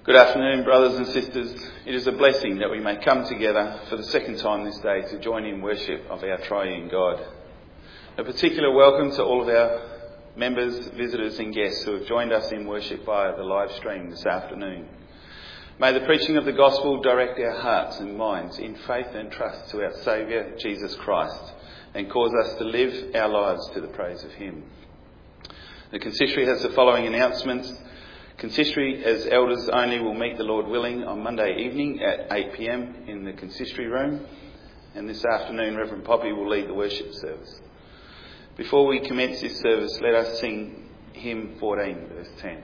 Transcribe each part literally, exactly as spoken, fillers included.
Good afternoon, brothers and sisters. It is a blessing that we may come together for the second time this day to join in worship of our triune God. A particular welcome to all of our members, visitors and guests who have joined us in worship via the live stream this afternoon. May the preaching of the gospel direct our hearts and minds in faith and trust to our Saviour, Jesus Christ, and cause us to live our lives to the praise of him. The consistory has the following announcements. Consistory, as elders only, will meet the Lord willing on Monday evening at eight p m in the consistory room. And this afternoon, Reverend Poppy will lead the worship service. Before we commence this service, let us sing hymn fourteen, verse ten.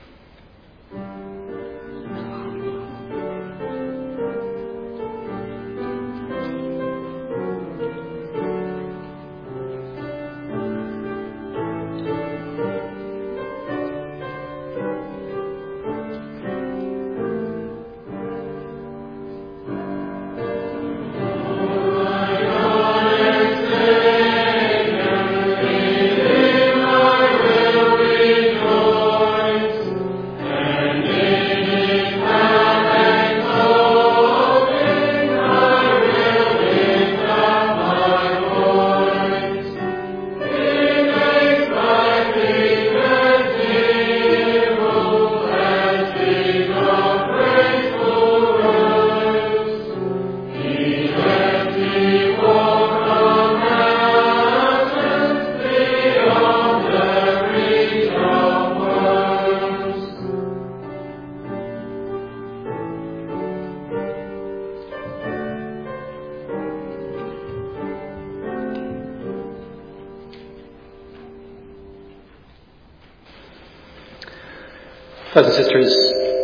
Brothers and sisters,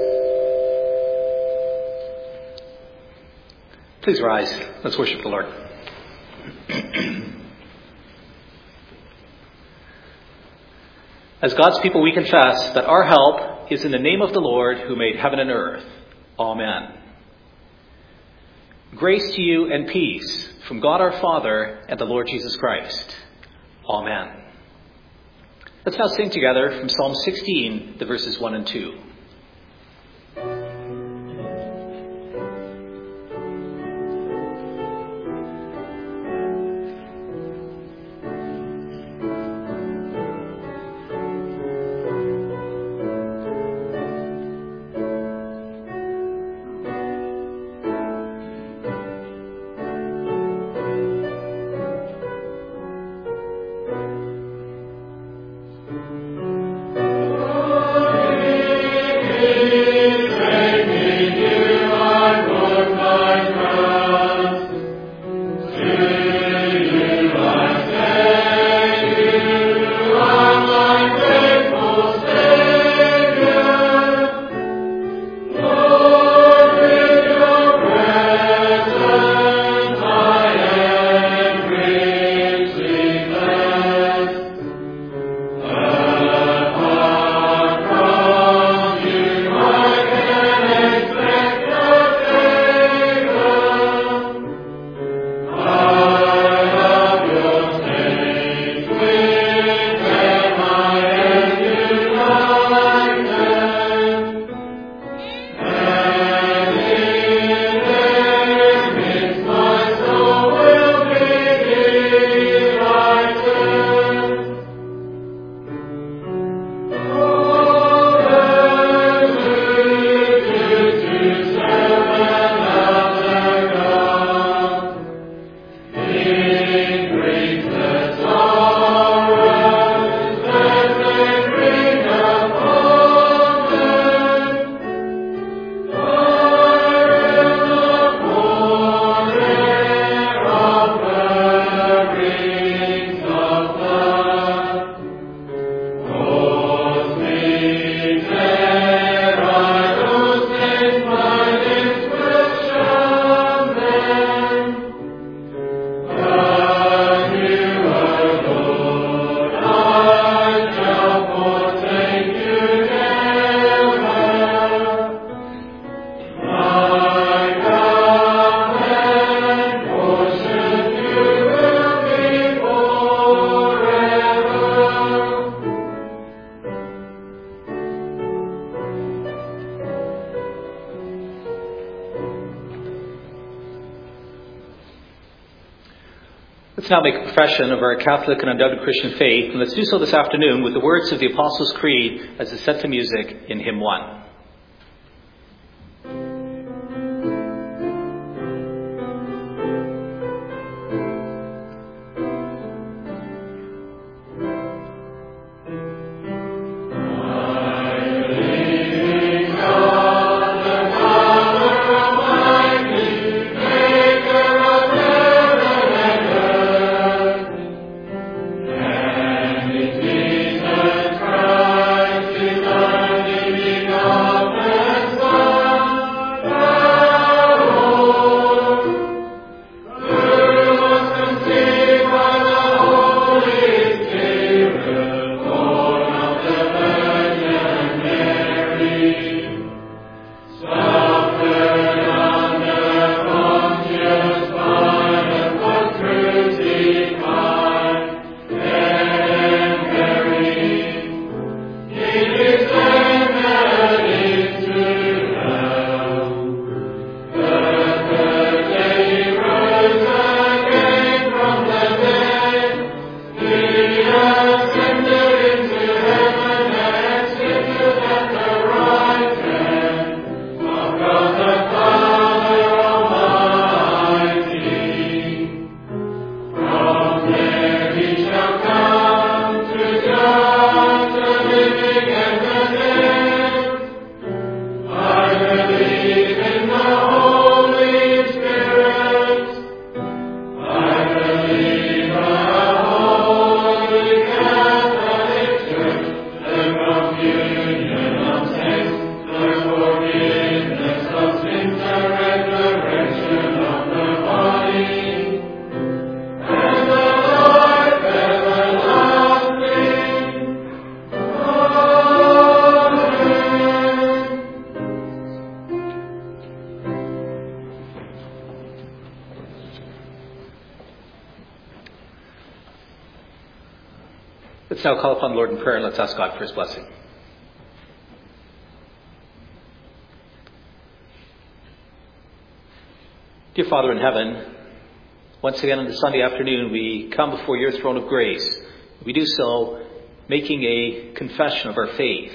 please rise. Let's worship the Lord. As God's people, we confess that our help is in the name of the Lord who made heaven and earth. Amen. Grace to you and peace from God our Father and the Lord Jesus Christ. Amen. Let's now sing together from Psalm sixteen, the verses one and two. Oh Let's now make a profession of our Catholic and undoubted Christian faith, and let's do so this afternoon with the words of the Apostles' Creed as is set to music in hymn one. Let's now call upon the Lord in prayer and let's ask God for his blessing. Dear Father in heaven, once again on this Sunday afternoon we come before your throne of grace. We do so making a confession of our faith.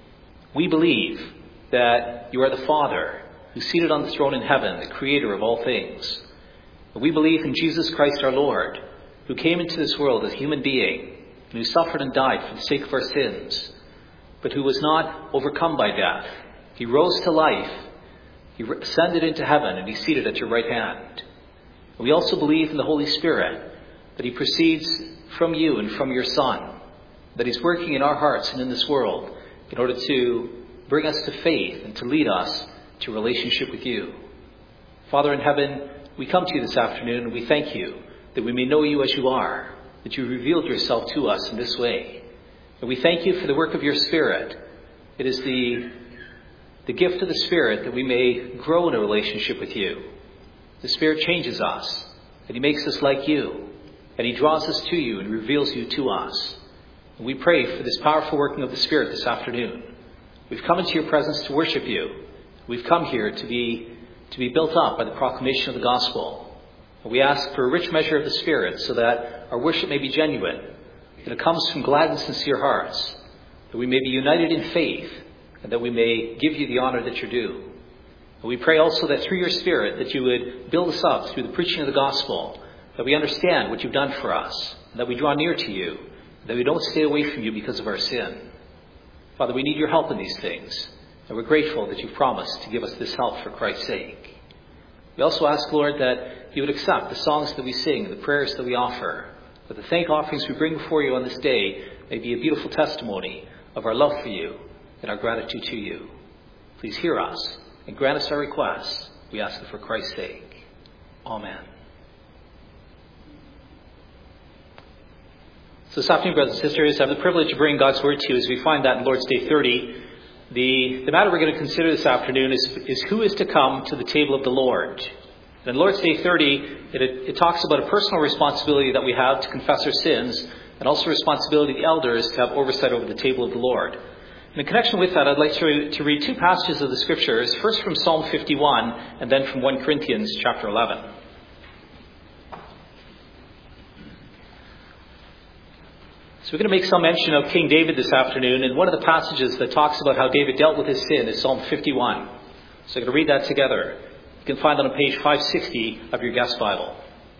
We believe that you are the Father who's seated on the throne in heaven, the creator of all things. We believe in Jesus Christ our Lord, who came into this world as a human being, and who suffered and died for the sake of our sins, but who was not overcome by death. He rose to life, he ascended into heaven, and he's seated at your right hand. And we also believe in the Holy Spirit, that he proceeds from you and from your Son, that he's working in our hearts and in this world in order to bring us to faith and to lead us to a relationship with you. Father in heaven, we come to you this afternoon and we thank you that we may know you as you are, that you revealed yourself to us in this way. And we thank you for the work of your Spirit. It is the, the gift of the Spirit that we may grow in a relationship with you. The Spirit changes us, and he makes us like you, and he draws us to you and reveals you to us. And we pray for this powerful working of the Spirit this afternoon. We've come into your presence to worship you. We've come here to be, to be built up by the proclamation of the gospel. We ask for a rich measure of the Spirit so that our worship may be genuine, that it comes from glad and sincere hearts, that we may be united in faith, and that we may give you the honor that you're due. And we pray also that through your Spirit that you would build us up through the preaching of the gospel, that we understand what you've done for us, and that we draw near to you, and that we don't stay away from you because of our sin. Father, we need your help in these things, and we're grateful that you've promised to give us this help for Christ's sake. We also ask, Lord, that you would accept the songs that we sing, the prayers that we offer, that the thank offerings we bring before you on this day may be a beautiful testimony of our love for you and our gratitude to you. Please hear us and grant us our requests. We ask it for Christ's sake. Amen. So this afternoon, brothers and sisters, I have the privilege of bringing God's word to you as we find that in Lord's Day thirty. The, the matter we're going to consider this afternoon is, is who is to come to the table of the Lord. And in Lord's Day thirty, it, it talks about a personal responsibility that we have to confess our sins, and also responsibility of the elders to have oversight over the table of the Lord. And in connection with that, I'd like to, to read two passages of the Scriptures, first from Psalm fifty-one, and then from First Corinthians chapter eleven. So we're going to make some mention of King David this afternoon, and one of the passages that talks about how David dealt with his sin is Psalm fifty-one. So I'm going to read that together. You can find that on page five sixty of your guest Bible.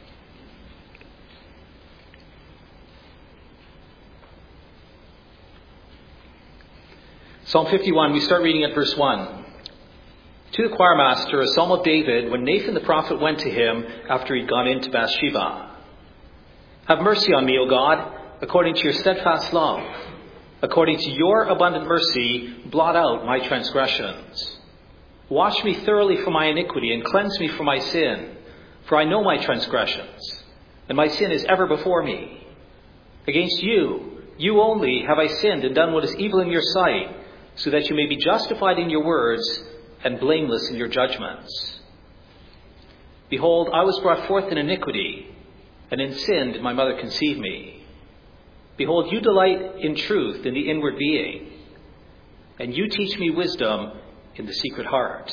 Psalm fifty-one, we start reading at verse one. To the choir master, a psalm of David, when Nathan the prophet went to him after he'd gone into Bathsheba. Have mercy on me, O God, according to your steadfast love. According to your abundant mercy, blot out my transgressions. Wash me thoroughly from my iniquity and cleanse me from my sin. For I know my transgressions, and my sin is ever before me. Against you, you only, have I sinned and done what is evil in your sight, so that you may be justified in your words and blameless in your judgments. Behold, I was brought forth in iniquity, and in sin did my mother conceive me. Behold, you delight in truth in the inward being, and you teach me wisdom in the secret heart.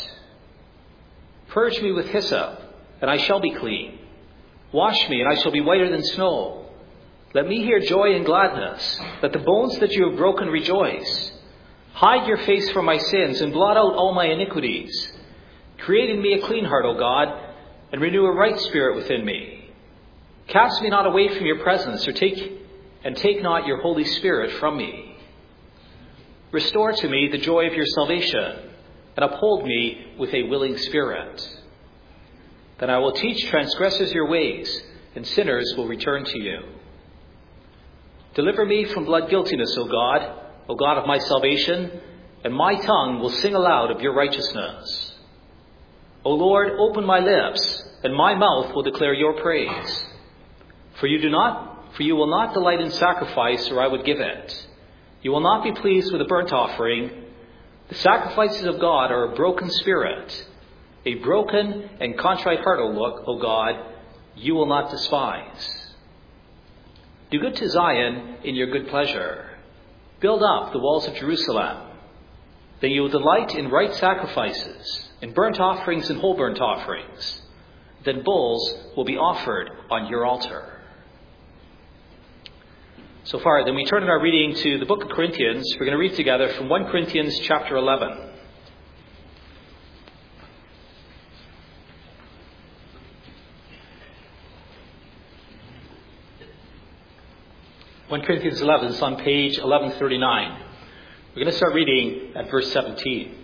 Purge me with hyssop, and I shall be clean. Wash me, and I shall be whiter than snow. Let me hear joy and gladness, that the bones that you have broken rejoice. Hide your face from my sins, and blot out all my iniquities. Create in me a clean heart, O God, and renew a right spirit within me. Cast me not away from your presence, or take and take not your Holy Spirit from me. Restore to me the joy of your salvation, and uphold me with a willing spirit. Then I will teach transgressors your ways, and sinners will return to you. Deliver me from blood guiltiness, O God, O God of my salvation, and my tongue will sing aloud of your righteousness. O Lord, open my lips, and my mouth will declare your praise. For you do not For you will not delight in sacrifice, or I would give it. You will not be pleased with a burnt offering. The sacrifices of God are a broken spirit, a broken and contrite heart, O God, you will not despise. Do good to Zion in your good pleasure. Build up the walls of Jerusalem. Then you will delight in right sacrifices, in burnt offerings and whole burnt offerings. Then bulls will be offered on your altar. So far, then we turn in our reading to the book of Corinthians. We're going to read together from First Corinthians chapter eleven. First Corinthians eleven is on page eleven thirty-nine. We're going to start reading at verse seventeen.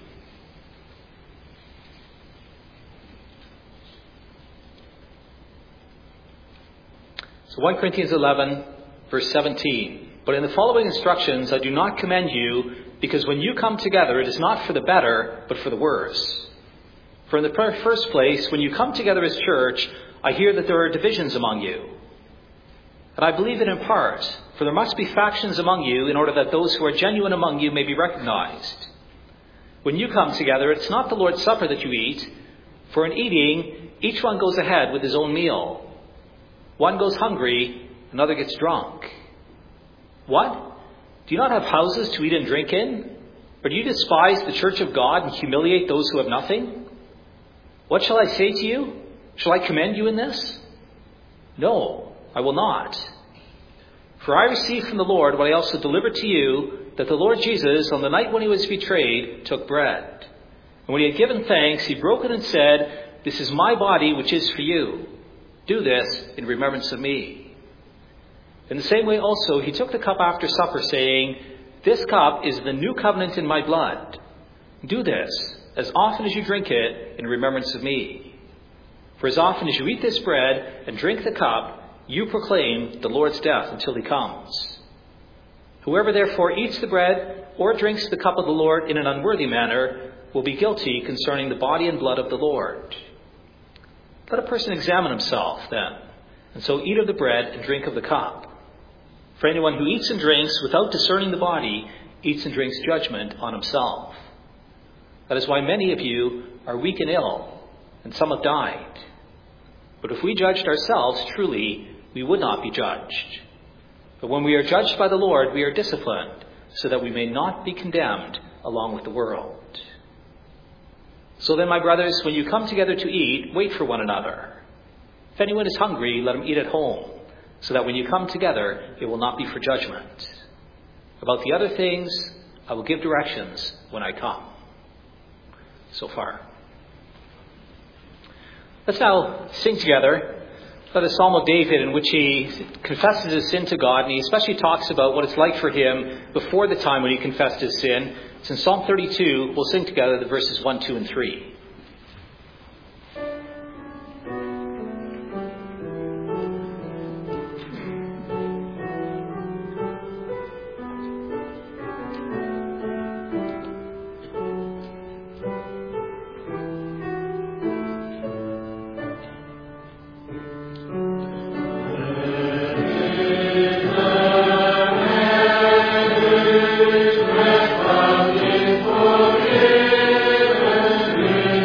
So First Corinthians eleven, verse seventeen. But in the following instructions I do not commend you, because when you come together it is not for the better, but for the worse. For in the first place, when you come together as church, I hear that there are divisions among you. And I believe it in part, for there must be factions among you in order that those who are genuine among you may be recognized. When you come together, it's not the Lord's Supper that you eat, for in eating, each one goes ahead with his own meal. One goes hungry, another gets drunk. What? Do you not have houses to eat and drink in? Or do you despise the church of God and humiliate those who have nothing? What shall I say to you? Shall I commend you in this? No, I will not. For I received from the Lord what I also delivered to you, that the Lord Jesus, on the night when he was betrayed, took bread. And when he had given thanks, he broke it and said, "This is my body, which is for you. Do this in remembrance of me." In the same way also, he took the cup after supper, saying, "This cup is the new covenant in my blood. Do this as often as you drink it in remembrance of me. For as often as you eat this bread and drink the cup, you proclaim the Lord's death until he comes. Whoever therefore eats the bread or drinks the cup of the Lord in an unworthy manner will be guilty concerning the body and blood of the Lord. Let a person examine himself then, and so eat of the bread and drink of the cup. For anyone who eats and drinks without discerning the body eats and drinks judgment on himself. That is why many of you are weak and ill, and some have died. But if we judged ourselves, truly, we would not be judged. But when we are judged by the Lord, we are disciplined, so that we may not be condemned along with the world. So then, my brothers, when you come together to eat, wait for one another. If anyone is hungry, let him eat at home, so that when you come together, it will not be for judgment. About the other things, I will give directions when I come. So far. Let's now sing together the Psalm of David, in which he confesses his sin to God, and he especially talks about what it's like for him before the time when he confessed his sin. It's in Psalm thirty-two. We'll sing together the verses one, two, and three. Forgiven me.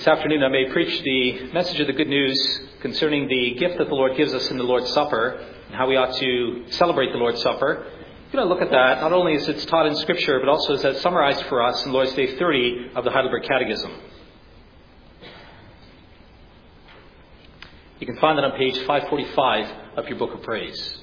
This afternoon I may preach the message of the good news concerning the gift that the Lord gives us in the Lord's Supper and how we ought to celebrate the Lord's Supper. We're going to look at that, not only as it's taught in Scripture, but also as that's summarized for us in Lord's Day thirty of the Heidelberg Catechism. You can find that on page five forty-five of your Book of Praise.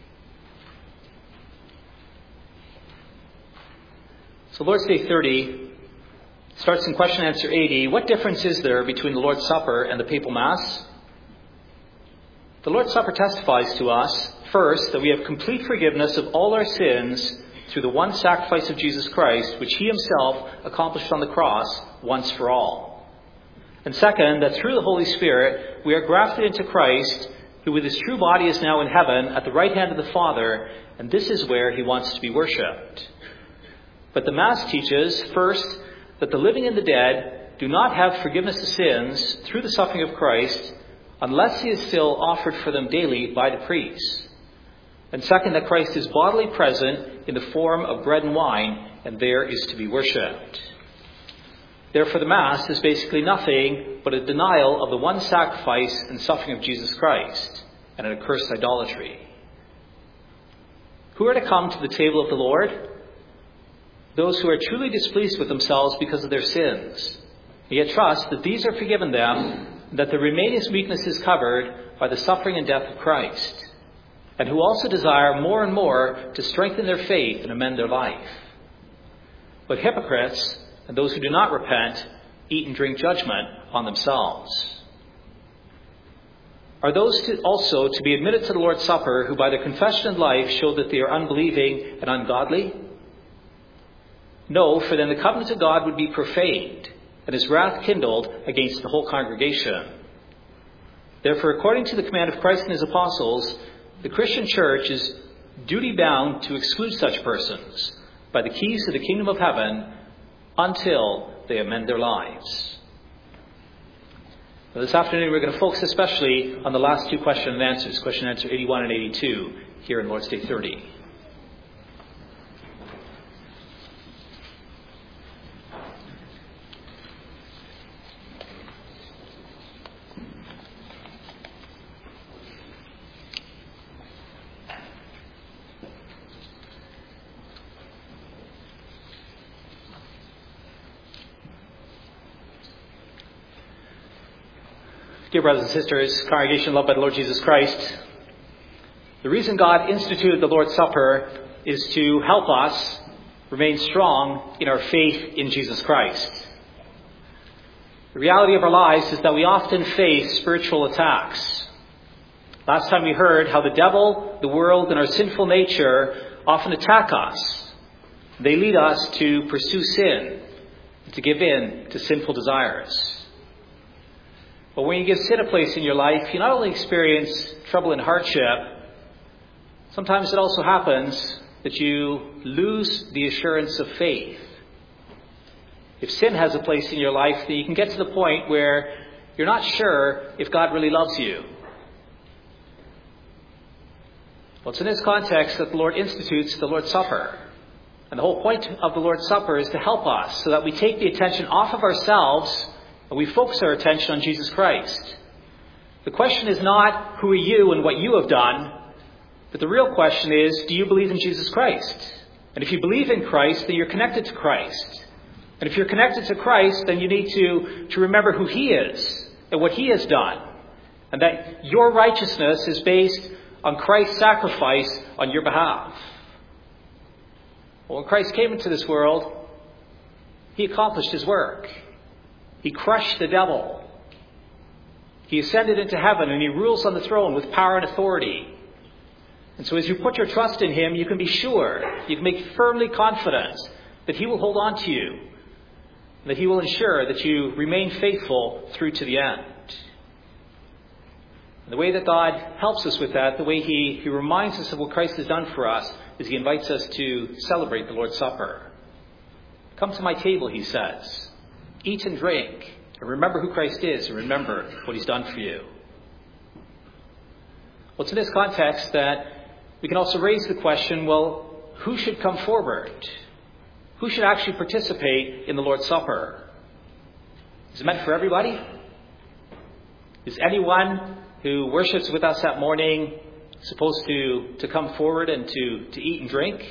So Lord's Day thirty starts in question answer eighty. What difference is there between the Lord's Supper and the Papal Mass? The Lord's Supper testifies to us, first, that we have complete forgiveness of all our sins through the one sacrifice of Jesus Christ, which he himself accomplished on the cross once for all. And second, that through the Holy Spirit, we are grafted into Christ, who with his true body is now in heaven at the right hand of the Father, and this is where he wants to be worshipped. But the Mass teaches, first, that the living and the dead do not have forgiveness of sins through the suffering of Christ unless he is still offered for them daily by the priest. And second, that Christ is bodily present in the form of bread and wine, and there is to be worshipped. Therefore, the Mass is basically nothing but a denial of the one sacrifice and suffering of Jesus Christ, and an accursed idolatry. Who are to come to the table of the Lord? Those who are truly displeased with themselves because of their sins, and yet trust that these are forgiven them, and that their remaining weakness is covered by the suffering and death of Christ, and who also desire more and more to strengthen their faith and amend their life. But hypocrites and those who do not repent eat and drink judgment on themselves. Are those to also to be admitted to the Lord's Supper who by their confession and life show that they are unbelieving and ungodly? No, for then the covenant of God would be profaned, and his wrath kindled against the whole congregation. Therefore, according to the command of Christ and his apostles, the Christian church is duty-bound to exclude such persons by the keys of the kingdom of heaven until they amend their lives. Now, this afternoon we're going to focus especially on the last two question and answers, question and answer eighty-one and eighty-two, here in Lord's Day thirty. Dear brothers and sisters, congregation loved by the Lord Jesus Christ, the reason God instituted the Lord's Supper is to help us remain strong in our faith in Jesus Christ. The reality of our lives is that we often face spiritual attacks. Last time we heard how the devil, the world, and our sinful nature often attack us. They lead us to pursue sin, to give in to sinful desires. But when you give sin a place in your life, you not only experience trouble and hardship, sometimes it also happens that you lose the assurance of faith. If sin has a place in your life, then you can get to the point where you're not sure if God really loves you. Well, it's in this context that the Lord institutes the Lord's Supper. And the whole point of the Lord's Supper is to help us so that we take the attention off of ourselves and we focus our attention on Jesus Christ. The question is not, who are you and what you have done? But the real question is, do you believe in Jesus Christ? And if you believe in Christ, then you're connected to Christ. And if you're connected to Christ, then you need to, to remember who he is and what he has done. And that your righteousness is based on Christ's sacrifice on your behalf. Well, when Christ came into this world, he accomplished his work. He crushed the devil. He ascended into heaven and he rules on the throne with power and authority. And so as you put your trust in him, you can be sure, you can make firmly confident that he will hold on to you, that he will ensure that you remain faithful through to the end. And the way that God helps us with that, the way he, he reminds us of what Christ has done for us, is he invites us to celebrate the Lord's Supper. Come to my table, he says. Eat and drink, and remember who Christ is, and remember what he's done for you. Well, it's in this context that we can also raise the question, well, who should come forward? Who should actually participate in the Lord's Supper? Is it meant for everybody? Is anyone who worships with us that morning supposed to, to come forward and to, to eat and drink?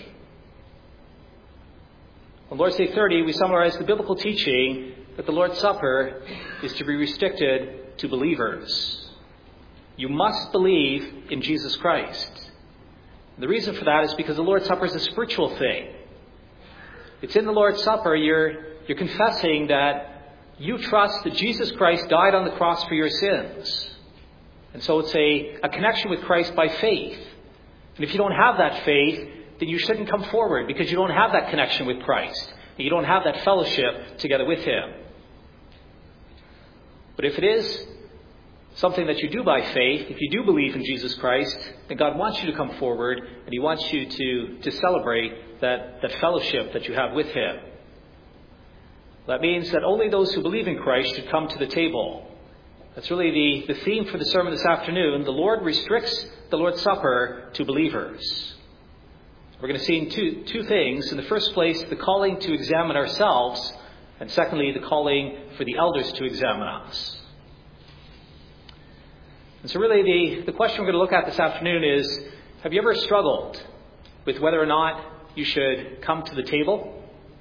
On Lord's Day thirty, we summarize the biblical teaching that the Lord's Supper is to be restricted to believers. You must believe in Jesus Christ. And the reason for that is because the Lord's Supper is a spiritual thing. It's in the Lord's Supper you're, you're confessing that you trust that Jesus Christ died on the cross for your sins. And so it's a, a connection with Christ by faith. And if you don't have that faith, then you shouldn't come forward because you don't have that connection with Christ. And you don't have that fellowship together with Him. But if it is something that you do by faith, if you do believe in Jesus Christ, then God wants you to come forward and He wants you to, to celebrate that, that fellowship that you have with Him. That means that only those who believe in Christ should come to the table. That's really the, the theme for the sermon this afternoon. The Lord restricts the Lord's Supper to believers. We're going to see two, two things. In the first place, the calling to examine ourselves, and secondly, the calling for the elders to examine us. And so really the, the question we're going to look at this afternoon is, have you ever struggled with whether or not you should come to the table?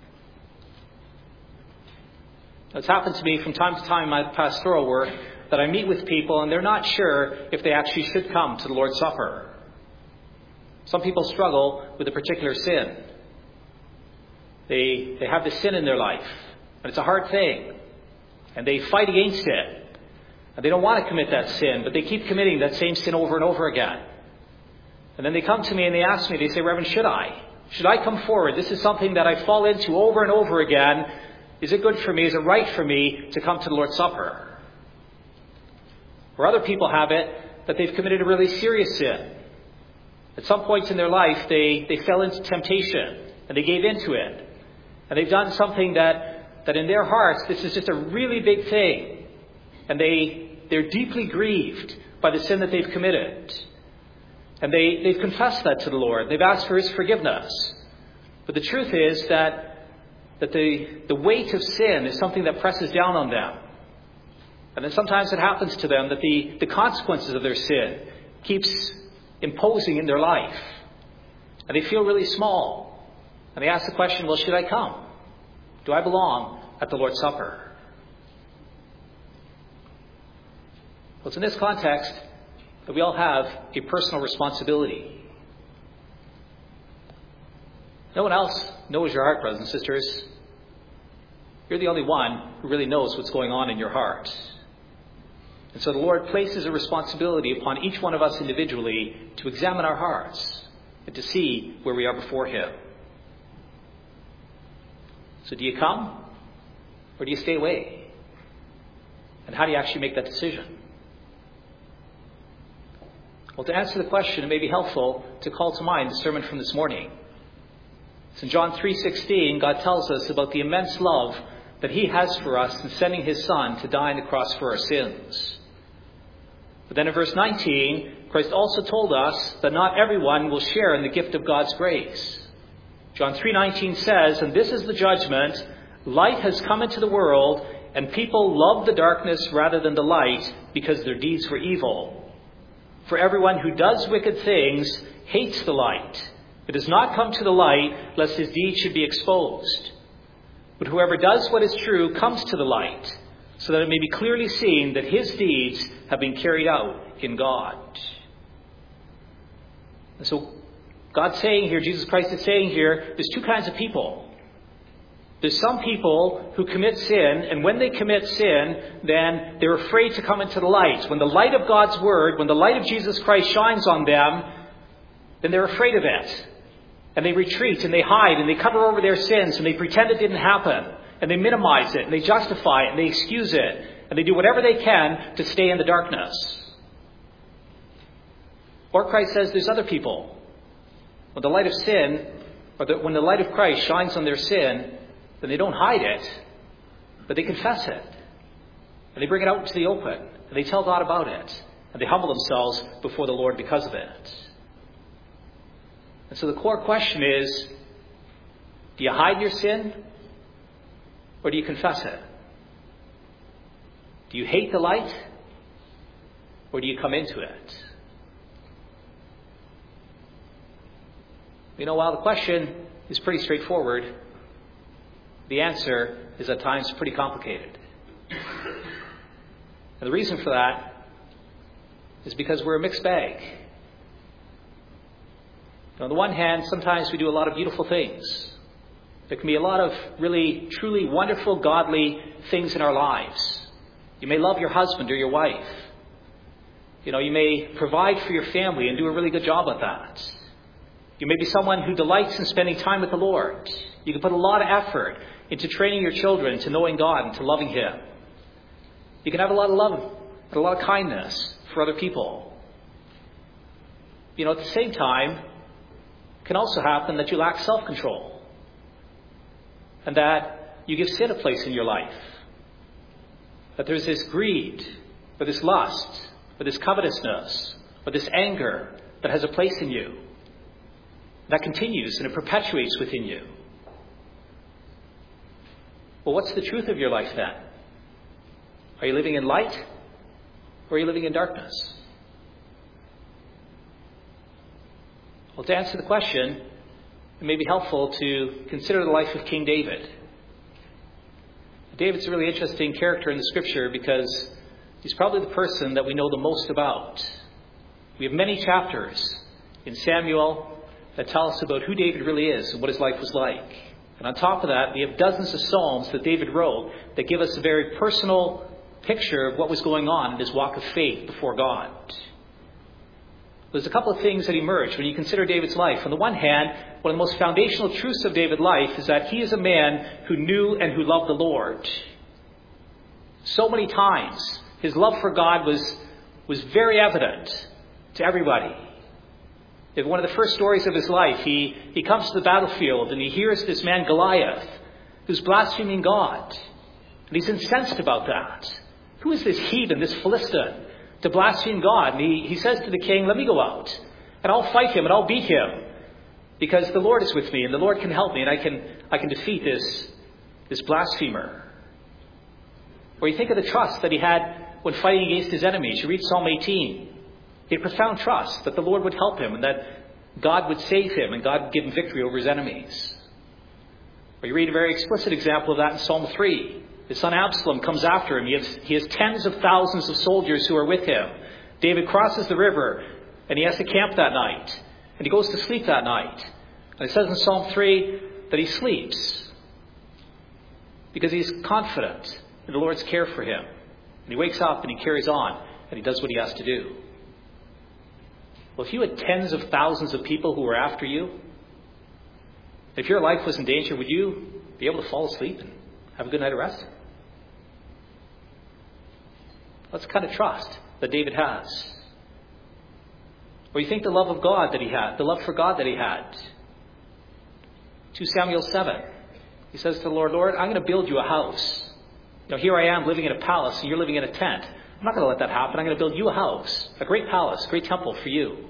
It's happened to me from time to time in my pastoral work that I meet with people and they're not sure if they actually should come to the Lord's Supper. Some people struggle with a particular sin. They, they have this sin in their life, and it's a hard thing, and they fight against it. And they don't want to commit that sin, but they keep committing that same sin over and over again. And then they come to me and they ask me, they say, Reverend, should I? Should I come forward? This is something that I fall into over and over again. Is it good for me? Is it right for me to come to the Lord's Supper? Or other people have it that they've committed a really serious sin. At some points in their life, they, they fell into temptation and they gave into it. And they've done something that, that in their hearts, this is just a really big thing. And they, they're deeply grieved by the sin that they've committed. And they, they've confessed that to the Lord. They've asked for His forgiveness. But the truth is that that the, the weight of sin is something that presses down on them. And then sometimes it happens to them that the, the consequences of their sin keeps imposing in their life. And they feel really small. And they ask the question, well, should I come? Do I belong at the Lord's Supper? Well, it's in this context that we all have a personal responsibility. No one else knows your heart, brothers and sisters. You're the only one who really knows what's going on in your heart. And so the Lord places a responsibility upon each one of us individually to examine our hearts and to see where we are before Him. So do you come or do you stay away? And how do you actually make that decision? Well, to answer the question, it may be helpful to call to mind the sermon from this morning. So in John three sixteen, God tells us about the immense love that He has for us in sending His Son to die on the cross for our sins. But then in verse nineteen, Christ also told us that not everyone will share in the gift of God's grace. John three nineteen says, "And this is the judgment, light has come into the world, and people love the darkness rather than the light, because their deeds were evil. For everyone who does wicked things hates the light. It does not come to the light, lest his deeds should be exposed. But whoever does what is true comes to the light, so that it may be clearly seen that his deeds have been carried out in God." And so God's saying here, Jesus Christ is saying here, there's two kinds of people. There's some people who commit sin, and when they commit sin, then they're afraid to come into the light. When the light of God's Word, when the light of Jesus Christ shines on them, then they're afraid of it. And they retreat and they hide and they cover over their sins and they pretend it didn't happen. And they minimize it and they justify it and they excuse it. And they do whatever they can to stay in the darkness. Or Christ says there's other people. When the light of sin, or the, when the light of Christ shines on their sin, then they don't hide it, but they confess it. And they bring it out into the open. And they tell God about it. And they humble themselves before the Lord because of it. And so the core question is, do you hide your sin or do you confess it? Do you hate the light? Or do you come into it? You know, while the question is pretty straightforward, the answer is at times pretty complicated. And the reason for that is because we're a mixed bag. On the one hand, sometimes we do a lot of beautiful things. There can be a lot of really, truly wonderful, godly things in our lives. You may love your husband or your wife. You know, you may provide for your family and do a really good job at that. You may be someone who delights in spending time with the Lord. You can put a lot of effort into training your children to knowing God and to loving Him. You can have a lot of love and a lot of kindness for other people. You know, at the same time, it can also happen that you lack self-control and that you give sin a place in your life. That there's this greed, or this lust, or this covetousness, or this anger that has a place in you. That continues and it perpetuates within you. Well, what's the truth of your life then? Are you living in light or are you living in darkness? Well, to answer the question, it may be helpful to consider the life of King David. David's a really interesting character in the Scripture because he's probably the person that we know the most about. We have many chapters in Samuel that tell us about who David really is and what his life was like. And on top of that, we have dozens of Psalms that David wrote that give us a very personal picture of what was going on in his walk of faith before God. There's a couple of things that emerge when you consider David's life. On the one hand, one of the most foundational truths of David's life is that he is a man who knew and who loved the Lord. So many times, his love for God was, was very evident to everybody. In one of the first stories of his life, he, he comes to the battlefield and he hears this man Goliath who's blaspheming God. And he's incensed about that. Who is this heathen, this Philistine, to blaspheme God? And he, he says to the king, let me go out and I'll fight him and I'll beat him because the Lord is with me and the Lord can help me and I can, I can defeat this, this blasphemer. Or you think of the trust that he had when fighting against his enemies. You read Psalm eighteen. He had profound trust that the Lord would help him and that God would save him and God would give him victory over his enemies. Or you read a very explicit example of that in Psalm three. His son Absalom comes after him. He has, he has tens of thousands of soldiers who are with him. David crosses the river and he has to camp that night. And he goes to sleep that night. And it says in Psalm three that he sleeps because he's confident in the Lord's care for him. And he wakes up and he carries on and he does what he has to do. Well, if you had tens of thousands of people who were after you, if your life was in danger, would you be able to fall asleep and have a good night of rest? That's the kind of trust that David has. Or you think the love of God that he had, the love for God that he had. Second Samuel seven, he says to the Lord, Lord, I'm going to build you a house. You know, here I am living in a palace and you're living in a tent. I'm not going to let that happen. I'm going to build you a house, a great palace, a great temple for you.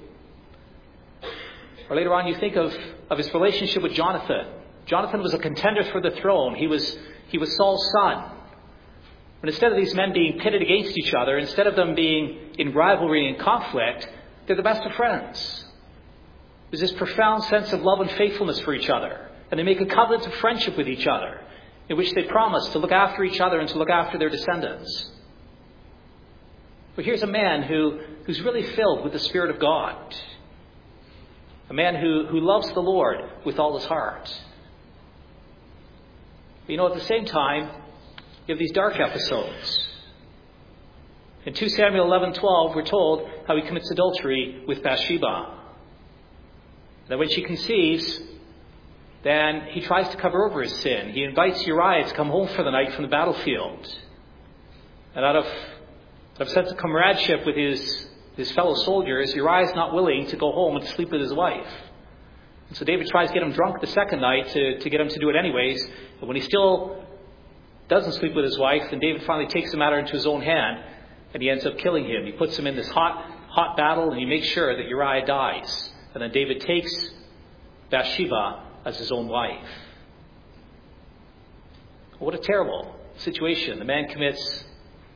Or later on, you think of, of his relationship with Jonathan. Jonathan was a contender for the throne. He was, he was Saul's son. But instead of these men being pitted against each other, instead of them being in rivalry and conflict, they're the best of friends. There's this profound sense of love and faithfulness for each other. And they make a covenant of friendship with each other, in which they promise to look after each other and to look after their descendants. But here's a man who, who's really filled with the Spirit of God. A man who, who loves the Lord with all his heart. But you know, at the same time, you have these dark episodes. In Second Samuel eleven twelve, we're told how he commits adultery with Bathsheba. That when she conceives, then he tries to cover over his sin. He invites Uriah to come home for the night from the battlefield. And out of Out of a sense of comradeship with his, his fellow soldiers, Uriah is not willing to go home and sleep with his wife. And so David tries to get him drunk the second night to, to get him to do it anyways. But when he still doesn't sleep with his wife, then David finally takes the matter into his own hand and he ends up killing him. He puts him in this hot, hot battle and he makes sure that Uriah dies. And then David takes Bathsheba as his own wife. What a terrible situation. The man commits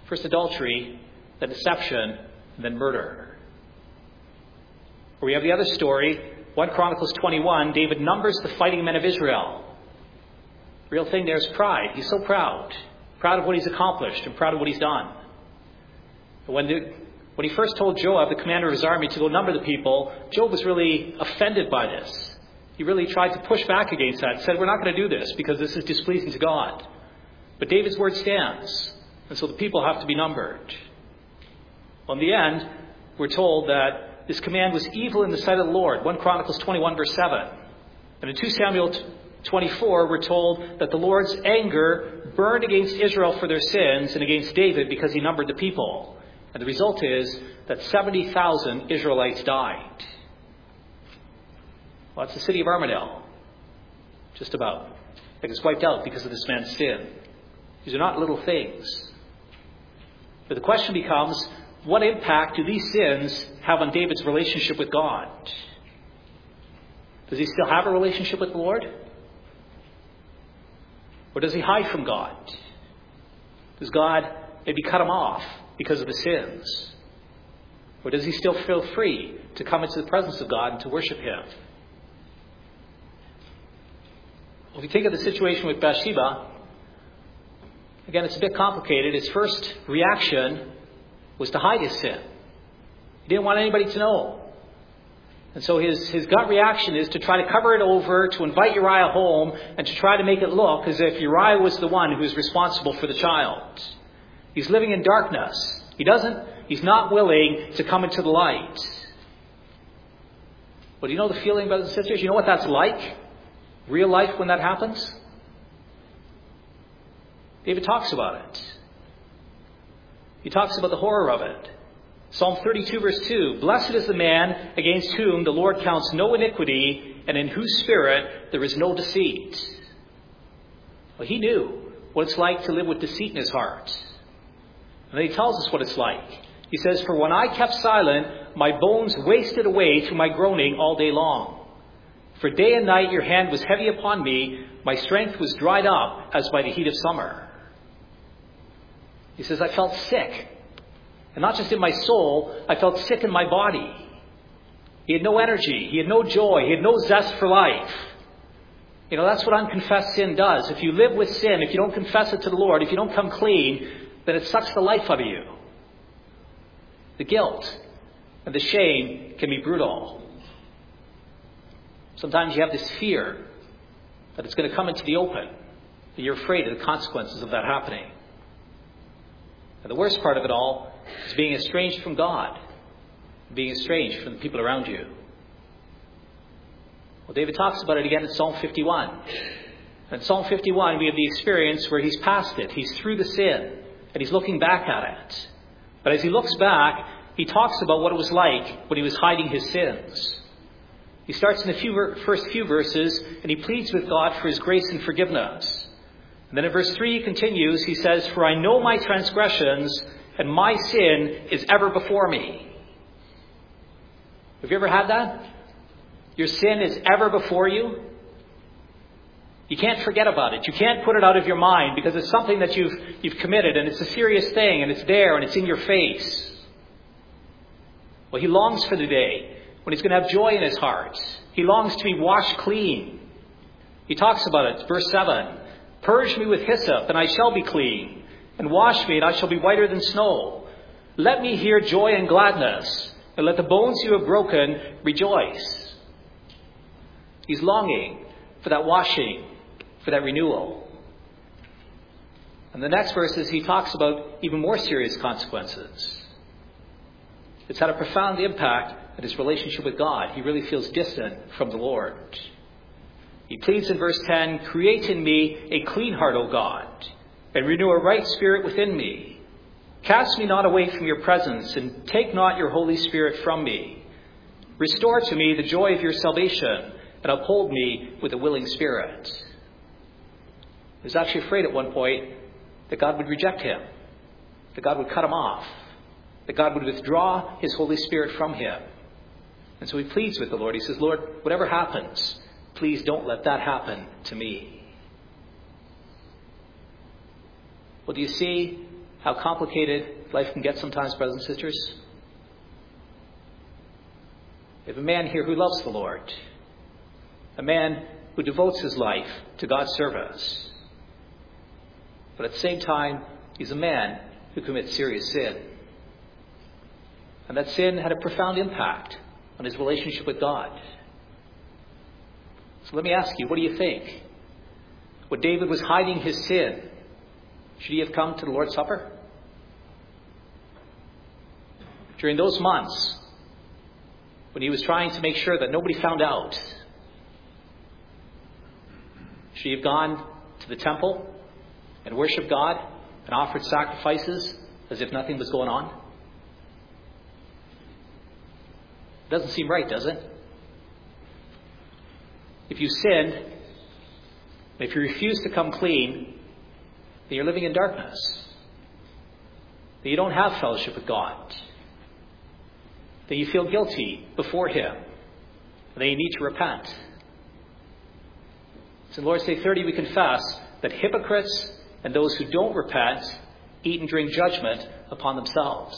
First adultery, then deception, and then murder. Or we have the other story, First Chronicles twenty-one, David numbers the fighting men of Israel. Real thing there is pride. He's so proud. Proud of what he's accomplished and proud of what he's done. When, the, when he first told Joab, the commander of his army, to go number the people, Joab was really offended by this. He really tried to push back against that. Said, we're not going to do this because this is displeasing to God. But David's word stands. And so the people have to be numbered. Well, in the end, we're told that this command was evil in the sight of the Lord. First Chronicles twenty-one, verse seven. And in Second Samuel twenty-four, we're told that the Lord's anger burned against Israel for their sins and against David because he numbered the people. And the result is that seventy thousand Israelites died. Well, it's the city of Armadale. Just about. It was wiped out because of this man's sin. These are not little things. But the question becomes, what impact do these sins have on David's relationship with God? Does he still have a relationship with the Lord? Or does he hide from God? Does God maybe cut him off because of his sins? Or does he still feel free to come into the presence of God and to worship him? If you think of the situation with Bathsheba, again, it's a bit complicated. His first reaction was to hide his sin. He didn't want anybody to know. And so his, his gut reaction is to try to cover it over, to invite Uriah home, and to try to make it look as if Uriah was the one who was responsible for the child. He's living in darkness. He doesn't, he's not willing to come into the light. But do you know the feeling, brothers and sisters? You know what that's like? Real life when that happens? David talks about it. He talks about the horror of it. Psalm thirty-two, verse two, blessed is the man against whom the Lord counts no iniquity, and in whose spirit there is no deceit. Well, he knew what it's like to live with deceit in his heart. And then he tells us what it's like. He says, for when I kept silent, my bones wasted away through my groaning all day long. For day and night your hand was heavy upon me, my strength was dried up as by the heat of summer. He says, I felt sick. And not just in my soul, I felt sick in my body. He had no energy. He had no joy. He had no zest for life. You know, that's what unconfessed sin does. If you live with sin, if you don't confess it to the Lord, if you don't come clean, then it sucks the life out of you. The guilt and the shame can be brutal. Sometimes you have this fear that it's going to come into the open, that you're afraid of the consequences of that happening. And the worst part of it all is being estranged from God, being estranged from the people around you. Well, David talks about it again in Psalm fifty-one. And in Psalm fifty-one, we have the experience where he's past it. He's through the sin, and he's looking back at it. But as he looks back, he talks about what it was like when he was hiding his sins. He starts in the few, first few verses, and he pleads with God for his grace and forgiveness. And then in verse three he continues, he says, for I know my transgressions, and my sin is ever before me. Have you ever had that? Your sin is ever before you? You can't forget about it. You can't put it out of your mind because it's something that you've, you've committed, and it's a serious thing, and it's there, and it's in your face. Well, he longs for the day when he's going to have joy in his heart. He longs to be washed clean. He talks about it, verse seven. Purge me with hyssop, and I shall be clean. And wash me, and I shall be whiter than snow. Let me hear joy and gladness, and let the bones you have broken rejoice. He's longing for that washing, for that renewal. And the next verses, he talks about even more serious consequences. It's had a profound impact on his relationship with God. He really feels distant from the Lord. He pleads in verse ten, create in me a clean heart, O God, and renew a right spirit within me. Cast me not away from your presence, and take not your Holy Spirit from me. Restore to me the joy of your salvation, and uphold me with a willing spirit. He was actually afraid at one point that God would reject him, that God would cut him off, that God would withdraw his Holy Spirit from him. And so he pleads with the Lord. He says, Lord, whatever happens, please don't let that happen to me. Well, do you see how complicated life can get sometimes, brothers and sisters? We have a man here who loves the Lord, a man who devotes his life to God's service. But at the same time, he's a man who commits serious sin. And that sin had a profound impact on his relationship with God. So let me ask you, what do you think? When David was hiding his sin, should he have come to the Lord's Supper? During those months, when he was trying to make sure that nobody found out, should he have gone to the temple and worshiped God and offered sacrifices as if nothing was going on? It doesn't seem right, does it? If you sin, if you refuse to come clean, then you're living in darkness. Then you don't have fellowship with God. Then you feel guilty before Him. And then you need to repent. So in Lord's Day thirty, we confess that hypocrites and those who don't repent eat and drink judgment upon themselves.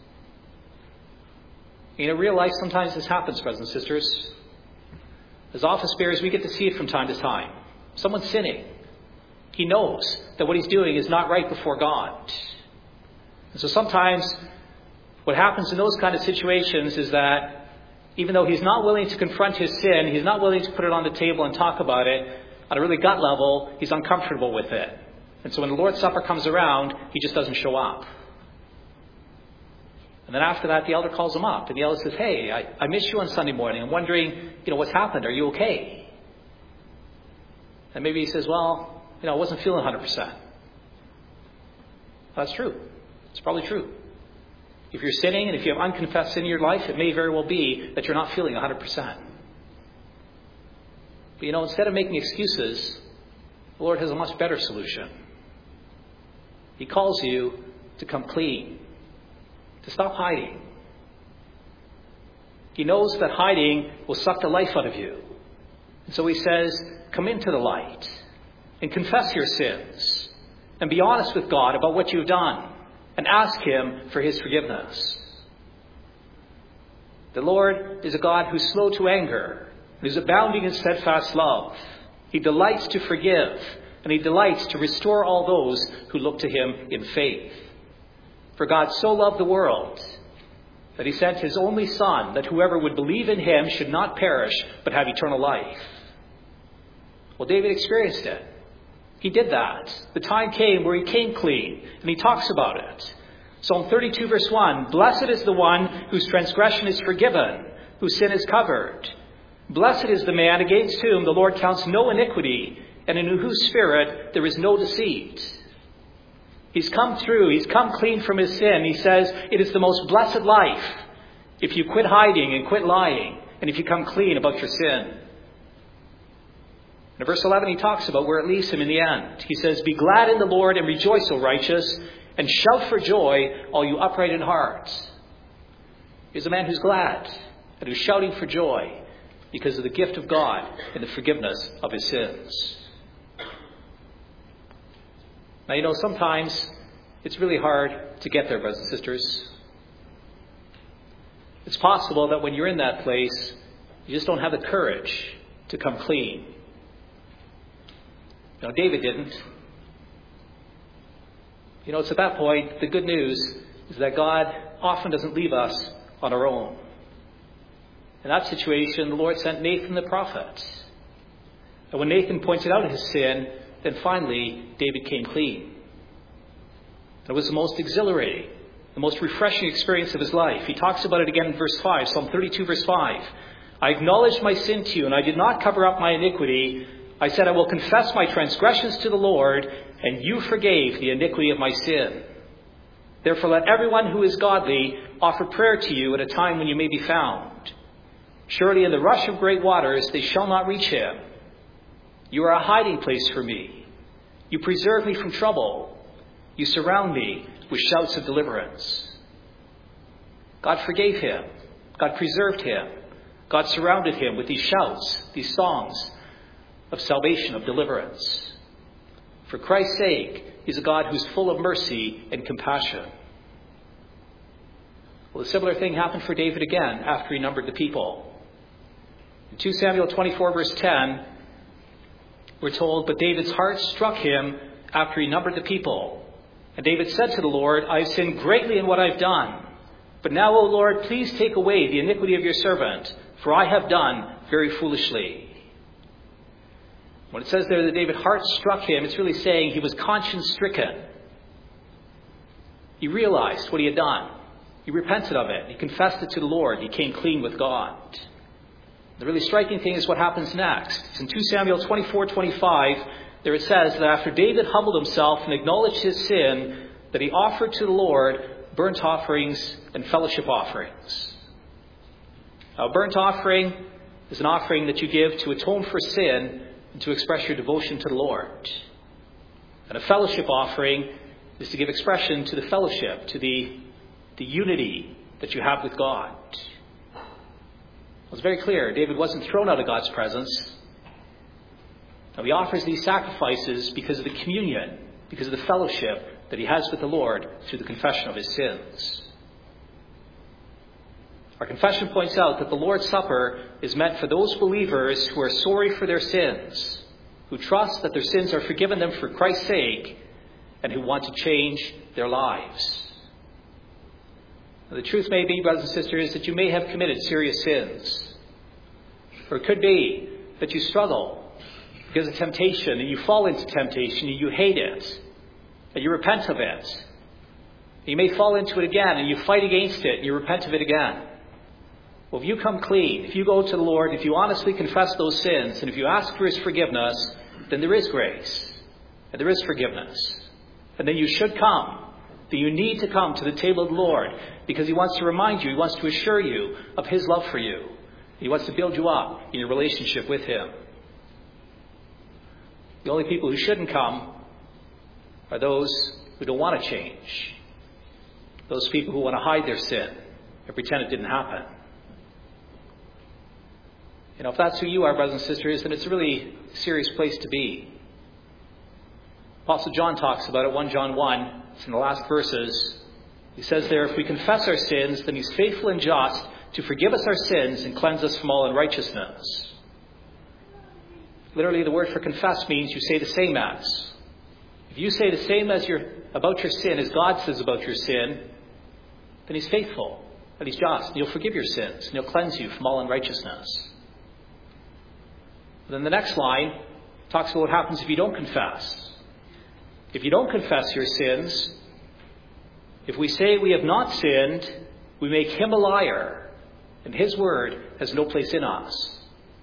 In real life, sometimes this happens, brothers and sisters. As office bearers, we get to see it from time to time. Someone's sinning. He knows that what he's doing is not right before God. And so sometimes what happens in those kind of situations is that even though he's not willing to confront his sin, he's not willing to put it on the table and talk about it, on a really gut level, he's uncomfortable with it. And so when the Lord's Supper comes around, he just doesn't show up. And then after that, the elder calls him up. And the elder says, hey, I, I missed you on Sunday morning. I'm wondering, you know, what's happened? Are you okay? And maybe he says, well, you know, I wasn't feeling one hundred percent. That's true. It's probably true. If you're sinning and if you have unconfessed sin in your life, it may very well be that you're not feeling one hundred percent. But, you know, instead of making excuses, the Lord has a much better solution. He calls you to come clean, to stop hiding. He knows that hiding will suck the life out of you. And so he says, come into the light and confess your sins and be honest with God about what you've done and ask Him for His forgiveness. The Lord is a God who's slow to anger and is abounding in steadfast love. He delights to forgive and He delights to restore all those who look to Him in faith. For God so loved the world that He sent His only Son, that whoever would believe in Him should not perish but have eternal life. Well, David experienced it. He did that. The time came where he came clean, and he talks about it. Psalm thirty-two verse one, blessed is the one whose transgression is forgiven, whose sin is covered. Blessed is the man against whom the Lord counts no iniquity, and in whose spirit there is no deceit. He's come through. He's come clean from his sin. He says it is the most blessed life if you quit hiding and quit lying, and if you come clean about your sin. In verse eleven, he talks about where it leaves him in the end. He says, be glad in the Lord and rejoice, O righteous, and shout for joy, all you upright in heart. He's a man who's glad and who's shouting for joy because of the gift of God and the forgiveness of his sins. Now, you know, sometimes it's really hard to get there, brothers and sisters. It's possible that when you're in that place, you just don't have the courage to come clean. You know, David didn't. You know, it's at that point, the good news is that God often doesn't leave us on our own. In that situation, the Lord sent Nathan the prophet. And when Nathan pointed out his sin, then finally David came clean. It was the most exhilarating, the most refreshing experience of his life. He talks about it again in verse five, Psalm thirty-two verse five. I acknowledged my sin to you, and I did not cover up my iniquity. I said, I will confess my transgressions to the Lord, and you forgave the iniquity of my sin. Therefore, let everyone who is godly offer prayer to you at a time when you may be found. Surely in the rush of great waters they shall not reach him. You are a hiding place for me. You preserve me from trouble. You surround me with shouts of deliverance. God forgave him. God preserved him. God surrounded him with these shouts, these songs of salvation, of deliverance. For Christ's sake, He's a God who's full of mercy and compassion. Well, a similar thing happened for David again after he numbered the people. In Second Samuel twenty-four, verse ten, we're told, "But David's heart struck him after he numbered the people. And David said to the Lord, I have sinned greatly in what I've done. But now, O Lord, please take away the iniquity of your servant, for I have done very foolishly." When it says there that David's heart struck him, it's really saying he was conscience-stricken. He realized what he had done. He repented of it. He confessed it to the Lord. He came clean with God. The really striking thing is what happens next. It's in Second Samuel twenty-four twenty-five. There it says that after David humbled himself and acknowledged his sin, that he offered to the Lord burnt offerings and fellowship offerings. Now, a burnt offering is an offering that you give to atone for sin and to express your devotion to the Lord. And a fellowship offering is to give expression to the fellowship, to the, the unity that you have with God. It was very clear. David wasn't thrown out of God's presence. Now, he offers these sacrifices because of the communion, because of the fellowship that he has with the Lord through the confession of his sins. Our confession points out that the Lord's Supper is meant for those believers who are sorry for their sins, who trust that their sins are forgiven them for Christ's sake, and who want to change their lives. Now, the truth may be, brothers and sisters, that you may have committed serious sins. Or it could be that you struggle because of temptation, and you fall into temptation, and you hate it, and you repent of it. You may fall into it again, and you fight against it, and you repent of it again. Well, if you come clean, if you go to the Lord, if you honestly confess those sins, and if you ask for his forgiveness, then there is grace, and there is forgiveness. And then you should come. That you need to come to the table of the Lord, because he wants to remind you, he wants to assure you of his love for you. He wants to build you up in your relationship with him. The only people who shouldn't come are those who don't want to change. Those people who want to hide their sin and pretend it didn't happen. You know, if that's who you are, brothers and sisters, then it's a really serious place to be. Apostle John talks about it, First John one. It's in the last verses. He says there, if we confess our sins, then he's faithful and just to forgive us our sins and cleanse us from all unrighteousness. Literally, the word for confess means you say the same as. If you say the same as your, about your sin as God says about your sin, then he's faithful and he's just. And he'll forgive your sins and he'll cleanse you from all unrighteousness. Then the next line talks about what happens if you don't confess. If you don't confess your sins, if we say we have not sinned, we make him a liar, and his word has no place in us.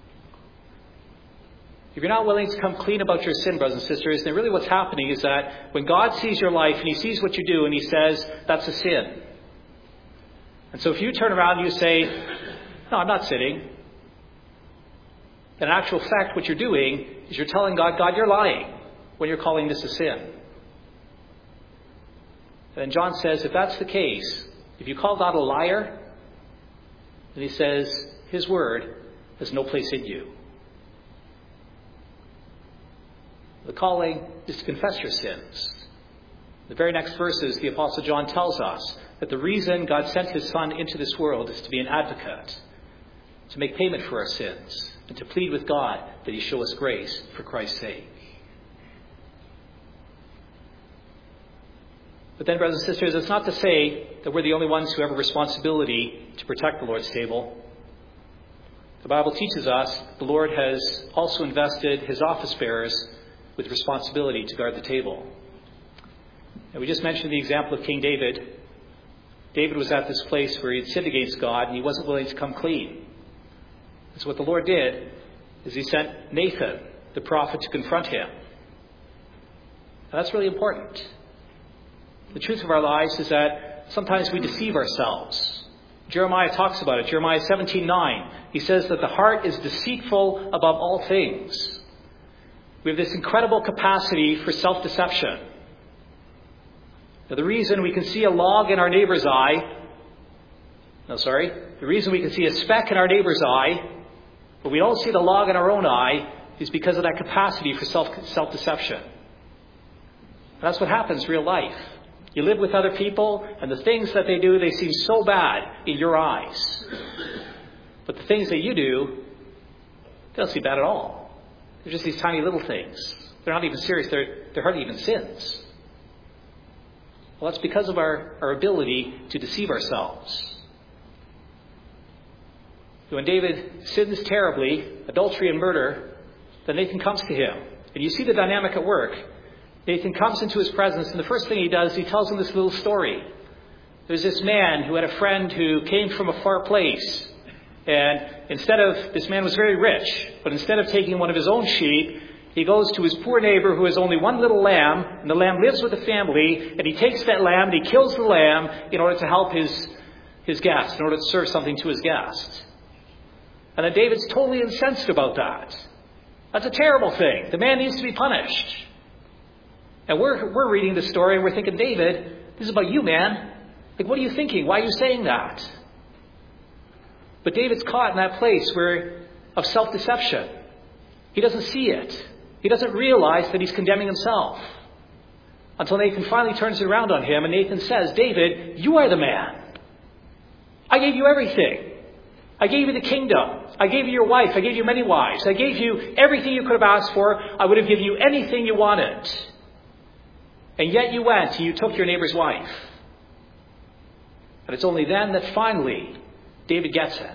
If you're not willing to come clean about your sin, brothers and sisters, then really what's happening is that when God sees your life and he sees what you do and he says, that's a sin. And so if you turn around and you say, no, I'm not sinning, then in actual fact what you're doing is you're telling God, God, you're lying when you're calling this a sin. And John says, if that's the case, if you call God a liar, then he says, his word has no place in you. The calling is to confess your sins. The very next verses, the Apostle John tells us that the reason God sent his Son into this world is to be an advocate, to make payment for our sins, and to plead with God that he show us grace for Christ's sake. But then, brothers and sisters, it's not to say that we're the only ones who have a responsibility to protect the Lord's table. The Bible teaches us the Lord has also invested his office bearers with responsibility to guard the table. And we just mentioned the example of King David. David was at this place where he had sinned against God and he wasn't willing to come clean. And so what the Lord did is he sent Nathan, the prophet, to confront him. And that's really important. The truth of our lives is that sometimes we deceive ourselves. Jeremiah talks about it. Jeremiah seventeen nine. He says that the heart is deceitful above all things. We have this incredible capacity for self-deception. Now, the reason we can see a log in our neighbor's eye, no, sorry, the reason we can see a speck in our neighbor's eye, but we don't see the log in our own eye, is because of that capacity for self, self-deception. And that's what happens in real life. You live with other people, and the things that they do, they seem so bad in your eyes. But the things that you do, they don't seem bad at all. They're just these tiny little things. They're not even serious. They're, they're hardly even sins. Well, that's because of our, our ability to deceive ourselves. When David sins terribly, adultery and murder, then Nathan comes to him. And you see the dynamic at work. Nathan comes into his presence, and the first thing he does, he tells him this little story. There's this man who had a friend who came from a far place. And instead of, this man was very rich, but instead of taking one of his own sheep, he goes to his poor neighbor who has only one little lamb, and the lamb lives with the family, and he takes that lamb and he kills the lamb in order to help his, his guest, in order to serve something to his guest. And then David's totally incensed about that. That's a terrible thing. The man needs to be punished. And we're we're reading the story and we're thinking, David, this is about you, man. Like, what are you thinking? Why are you saying that? But David's caught in that place where of self-deception. He doesn't see it. He doesn't realize that he's condemning himself. Until Nathan finally turns it around on him, and Nathan says, David, you are the man. I gave you everything. I gave you the kingdom. I gave you your wife. I gave you many wives. I gave you everything you could have asked for. I would have given you anything you wanted. And yet you went and you took your neighbor's wife. And it's only then that finally David gets it.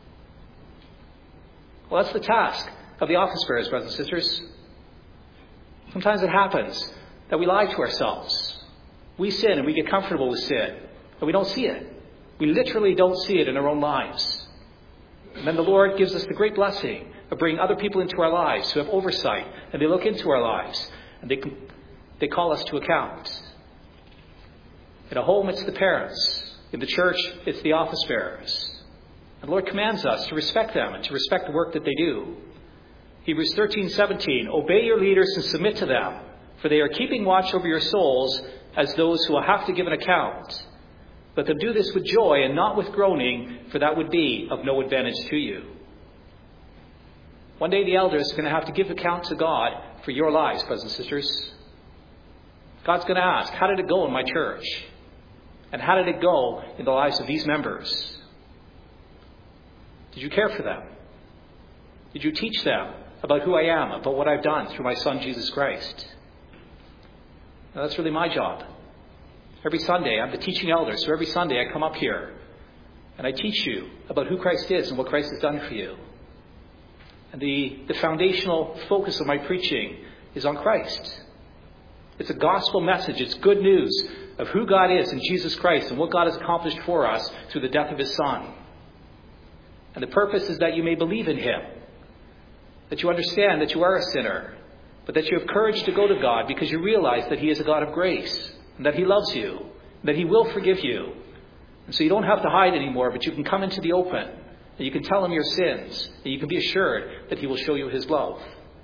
Well, that's the task of the office bearers, brothers and sisters. Sometimes it happens that we lie to ourselves. We sin and we get comfortable with sin, but we don't see it. We literally don't see it in our own lives. And then the Lord gives us the great blessing of bringing other people into our lives who have oversight, and they look into our lives, and they they call us to account. In a home, it's the parents. In the church, it's the office bearers. And the Lord commands us to respect them and to respect the work that they do. Hebrews thirteen seventeen, obey your leaders and submit to them, for they are keeping watch over your souls as those who will have to give an account. Let them do this with joy and not with groaning, for that would be of no advantage to you. One day the elders are going to have to give account to God for your lives, brothers and sisters. God's going to ask, how did it go in my church? And how did it go in the lives of these members? Did you care for them? Did you teach them about who I am, about what I've done through my Son, Jesus Christ? Now, that's really my job. Every Sunday, I'm the teaching elder, so every Sunday I come up here and I teach you about who Christ is and what Christ has done for you. And the, the foundational focus of my preaching is on Christ. It's a gospel message. It's good news of who God is in Jesus Christ and what God has accomplished for us through the death of His Son. And the purpose is that you may believe in Him, that you understand that you are a sinner, but that you have courage to go to God because you realize that He is a God of grace, and that He loves you, and that He will forgive you. And so you don't have to hide anymore, but you can come into the open, and you can tell Him your sins, and you can be assured that He will show you His love.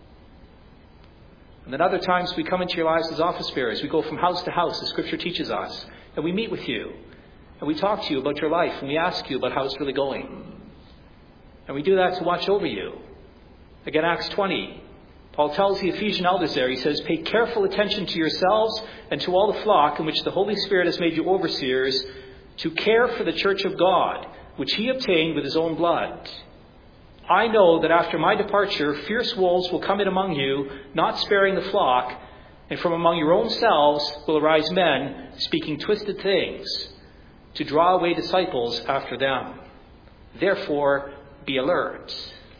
And then other times we come into your lives as office bearers. We go from house to house, as Scripture teaches us, and we meet with you, and we talk to you about your life, and we ask you about how it's really going. And we do that to watch over you. Again, Acts twenty. Paul tells the Ephesian elders there, he says, pay careful attention to yourselves and to all the flock in which the Holy Spirit has made you overseers to care for the church of God, which He obtained with His own blood. I know that after my departure, fierce wolves will come in among you, not sparing the flock, and from among your own selves will arise men speaking twisted things to draw away disciples after them. Therefore, be alert.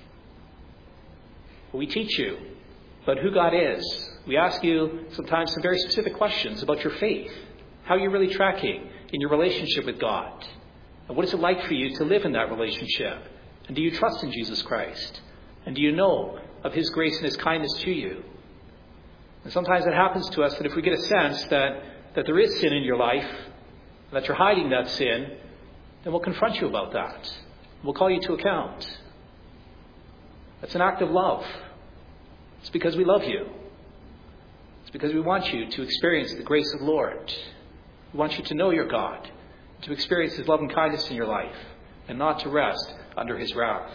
We teach you about who God is. We ask you sometimes some very specific questions about your faith, how you're really tracking in your relationship with God, and what is it like for you to live in that relationship, and do you trust in Jesus Christ, and do you know of His grace and His kindness to you? And sometimes it happens to us that if we get a sense that, that there is sin in your life, that you're hiding that sin, then we'll confront you about that. We'll call you to account. That's an act of love. It's because we love you. It's because we want you to experience the grace of the Lord. We want you to know your God, to experience His love and kindness in your life, and not to rest under His wrath.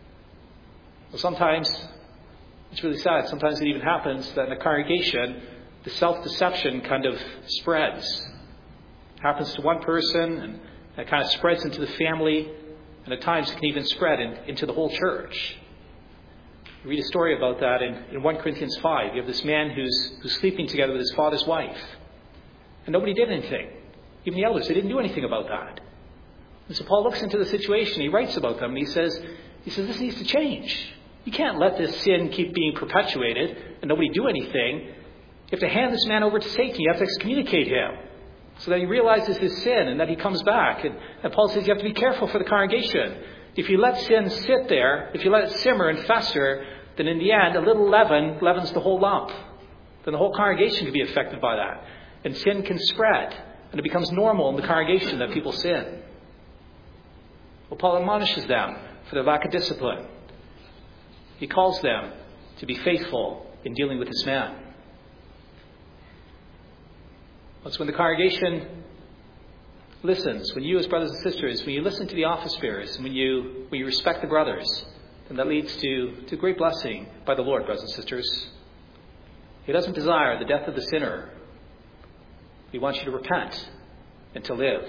Well, sometimes, it's really sad, sometimes it even happens that in a congregation, the self-deception kind of spreads. It happens to one person, and it kind of spreads into the family, and at times it can even spread in, into the whole church. You read a story about that in, in First Corinthians five. You have this man who's, who's sleeping together with his father's wife. And nobody did anything. Even the elders, they didn't do anything about that. And so Paul looks into the situation, he writes about them, and he says, he says, this needs to change. You can't let this sin keep being perpetuated and nobody do anything. You have to hand this man over to Satan. You have to excommunicate him so that he realizes his sin and that he comes back. And, and Paul says you have to be careful for the congregation. If you let sin sit there, if you let it simmer and fester, then in the end, a little leaven leavens the whole lump. Then the whole congregation can be affected by that. And sin can spread. And it becomes normal in the congregation that people sin. Well, Paul admonishes them for their lack of discipline. He calls them to be faithful in dealing with this man. Well, it's when the congregation listens, when you as brothers and sisters, when you listen to the office bearers, and when you when you respect the brothers, then that leads to, to great blessing by the Lord, brothers and sisters. He doesn't desire the death of the sinner. He wants you to repent and to live.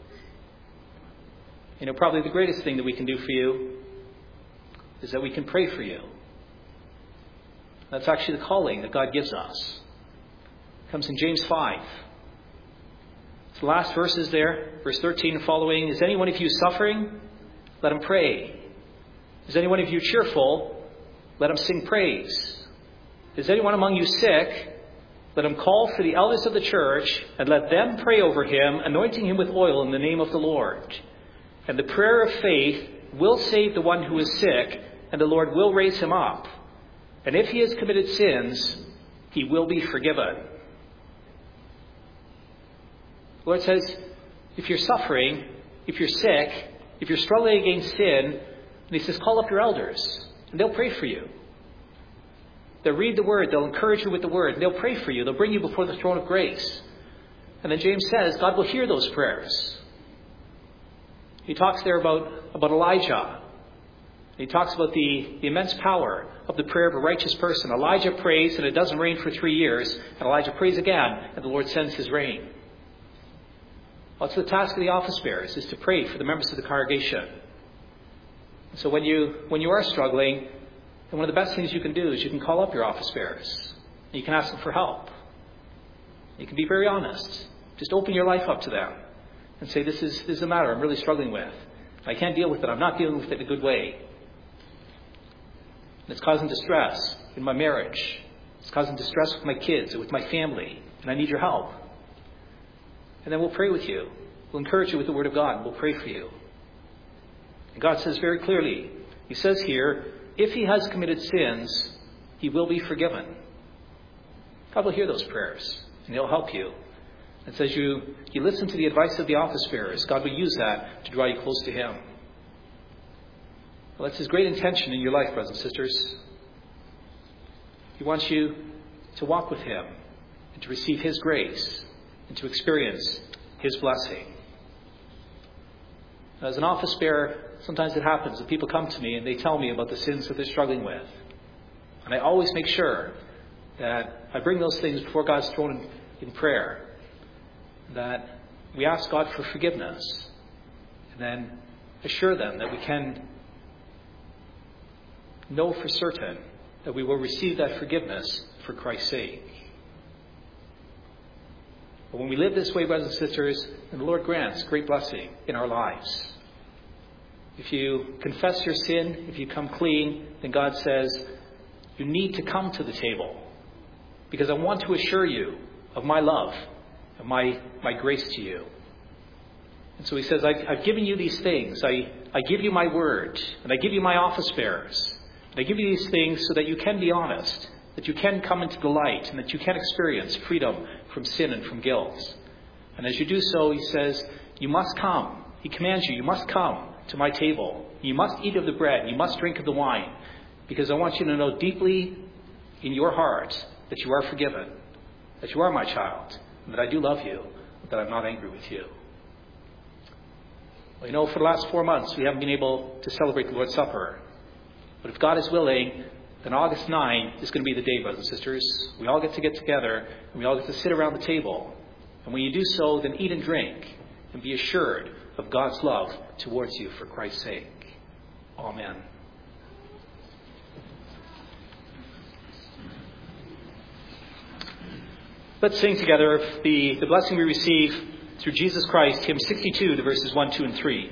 You know, probably the greatest thing that we can do for you is that we can pray for you. That's actually the calling that God gives us. It comes in James five. It's the last verses there, verse thirteen and following. Is any one of you suffering? Let him pray. Is any one of you cheerful? Let him sing praise. Is anyone among you sick? Let him call for the elders of the church, and let them pray over him, anointing him with oil in the name of the Lord. And the prayer of faith will save the one who is sick, and the Lord will raise him up. And if he has committed sins, he will be forgiven. The Lord says, if you're suffering, if you're sick, if you're struggling against sin, and he says, call up your elders, and they'll pray for you. They'll read the word, they'll encourage you with the word, and they'll pray for you. They'll bring you before the throne of grace. And then James says, God will hear those prayers. He talks there about, about Elijah. He talks about the, the immense power of the prayer of a righteous person. Elijah prays and it doesn't rain for three years. And Elijah prays again and the Lord sends his rain. Well, it's the task of the office bearers is to pray for the members of the congregation. So when you, when you are struggling, then one of the best things you can do is you can call up your office bearers. And you can ask them for help. You can be very honest. Just open your life up to them. And say, this is, this is a matter I'm really struggling with. I can't deal with it. I'm not dealing with it in a good way. And it's causing distress in my marriage. It's causing distress with my kids or with my family. And I need your help. And then we'll pray with you. We'll encourage you with the Word of God. And we'll pray for you. And God says very clearly, He says here, if he has committed sins, he will be forgiven. God will hear those prayers. And He'll help you. And says you, you listen to the advice of the office bearers, God will use that to draw you close to Him. Well, that's His great intention in your life, brothers and sisters. He wants you to walk with Him and to receive His grace and to experience His blessing. As an office bearer, sometimes it happens that people come to me and they tell me about the sins that they're struggling with. And I always make sure that I bring those things before God's throne in, in prayer. That we ask God for forgiveness and then assure them that we can know for certain that we will receive that forgiveness for Christ's sake. But when we live this way, brothers and sisters, then the Lord grants great blessing in our lives. If you confess your sin, if you come clean, then God says, you need to come to the table because I want to assure you of my love. My, my grace to you. And so He says, I, I've given you these things. I, I give you my word. And I give you my office bearers. And I give you these things so that you can be honest. That you can come into the light. And that you can experience freedom from sin and from guilt. And as you do so, He says, you must come. He commands you, you must come to my table. You must eat of the bread. You must drink of the wine. Because I want you to know deeply in your heart that you are forgiven. That you are my child. That I do love you, that I'm not angry with you. Well, you know, for the last four months, we haven't been able to celebrate the Lord's Supper. But if God is willing, then August ninth is going to be the day, brothers and sisters. We all get to get together, and we all get to sit around the table. And when you do so, then eat and drink, and be assured of God's love towards you for Christ's sake. Amen. Let's sing together the, the blessing we receive through Jesus Christ, hymn sixty-two, the verses one, two, and three.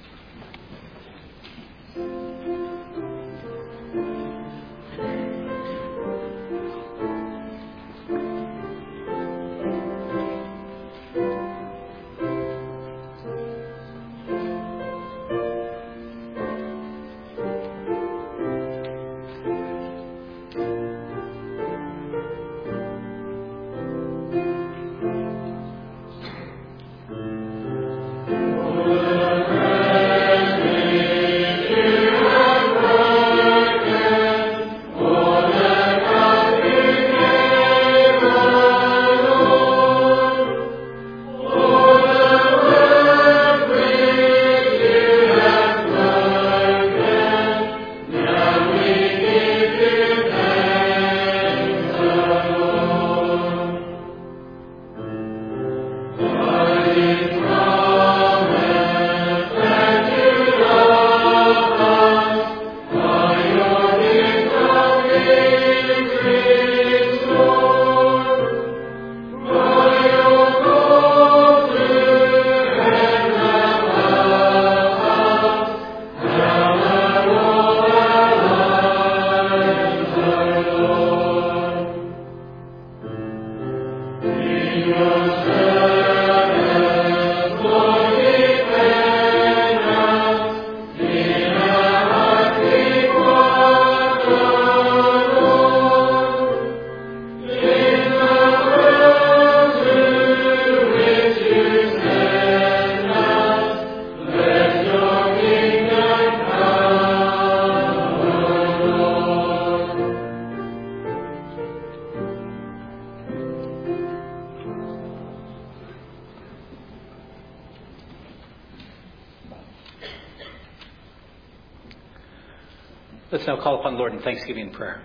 Let's now call upon the Lord in thanksgiving and prayer.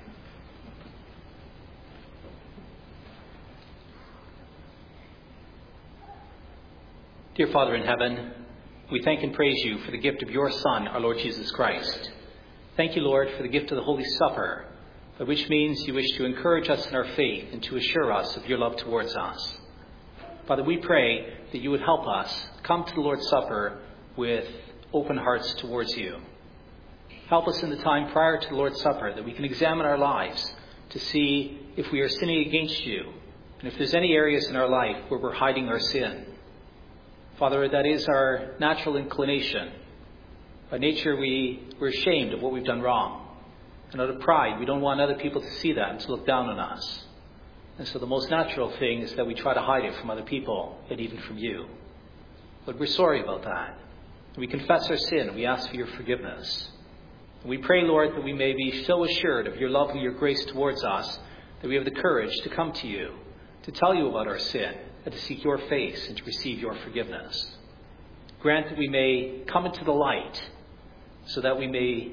Dear Father in heaven, we thank and praise you for the gift of your Son, our Lord Jesus Christ. Thank you, Lord, for the gift of the Holy Supper, by which means you wish to encourage us in our faith and to assure us of your love towards us. Father, we pray that you would help us come to the Lord's Supper with open hearts towards you. Help us in the time prior to the Lord's Supper that we can examine our lives to see if we are sinning against you and if there's any areas in our life where we're hiding our sin. Father, that is our natural inclination. By nature, we, we're ashamed of what we've done wrong. And out of pride, we don't want other people to see that and to look down on us. And so the most natural thing is that we try to hide it from other people and even from you. But we're sorry about that. We confess our sin and we ask for your forgiveness. We pray, Lord, that we may be so assured of your love and your grace towards us that we have the courage to come to you, to tell you about our sin, and to seek your face and to receive your forgiveness. Grant that we may come into the light so that we may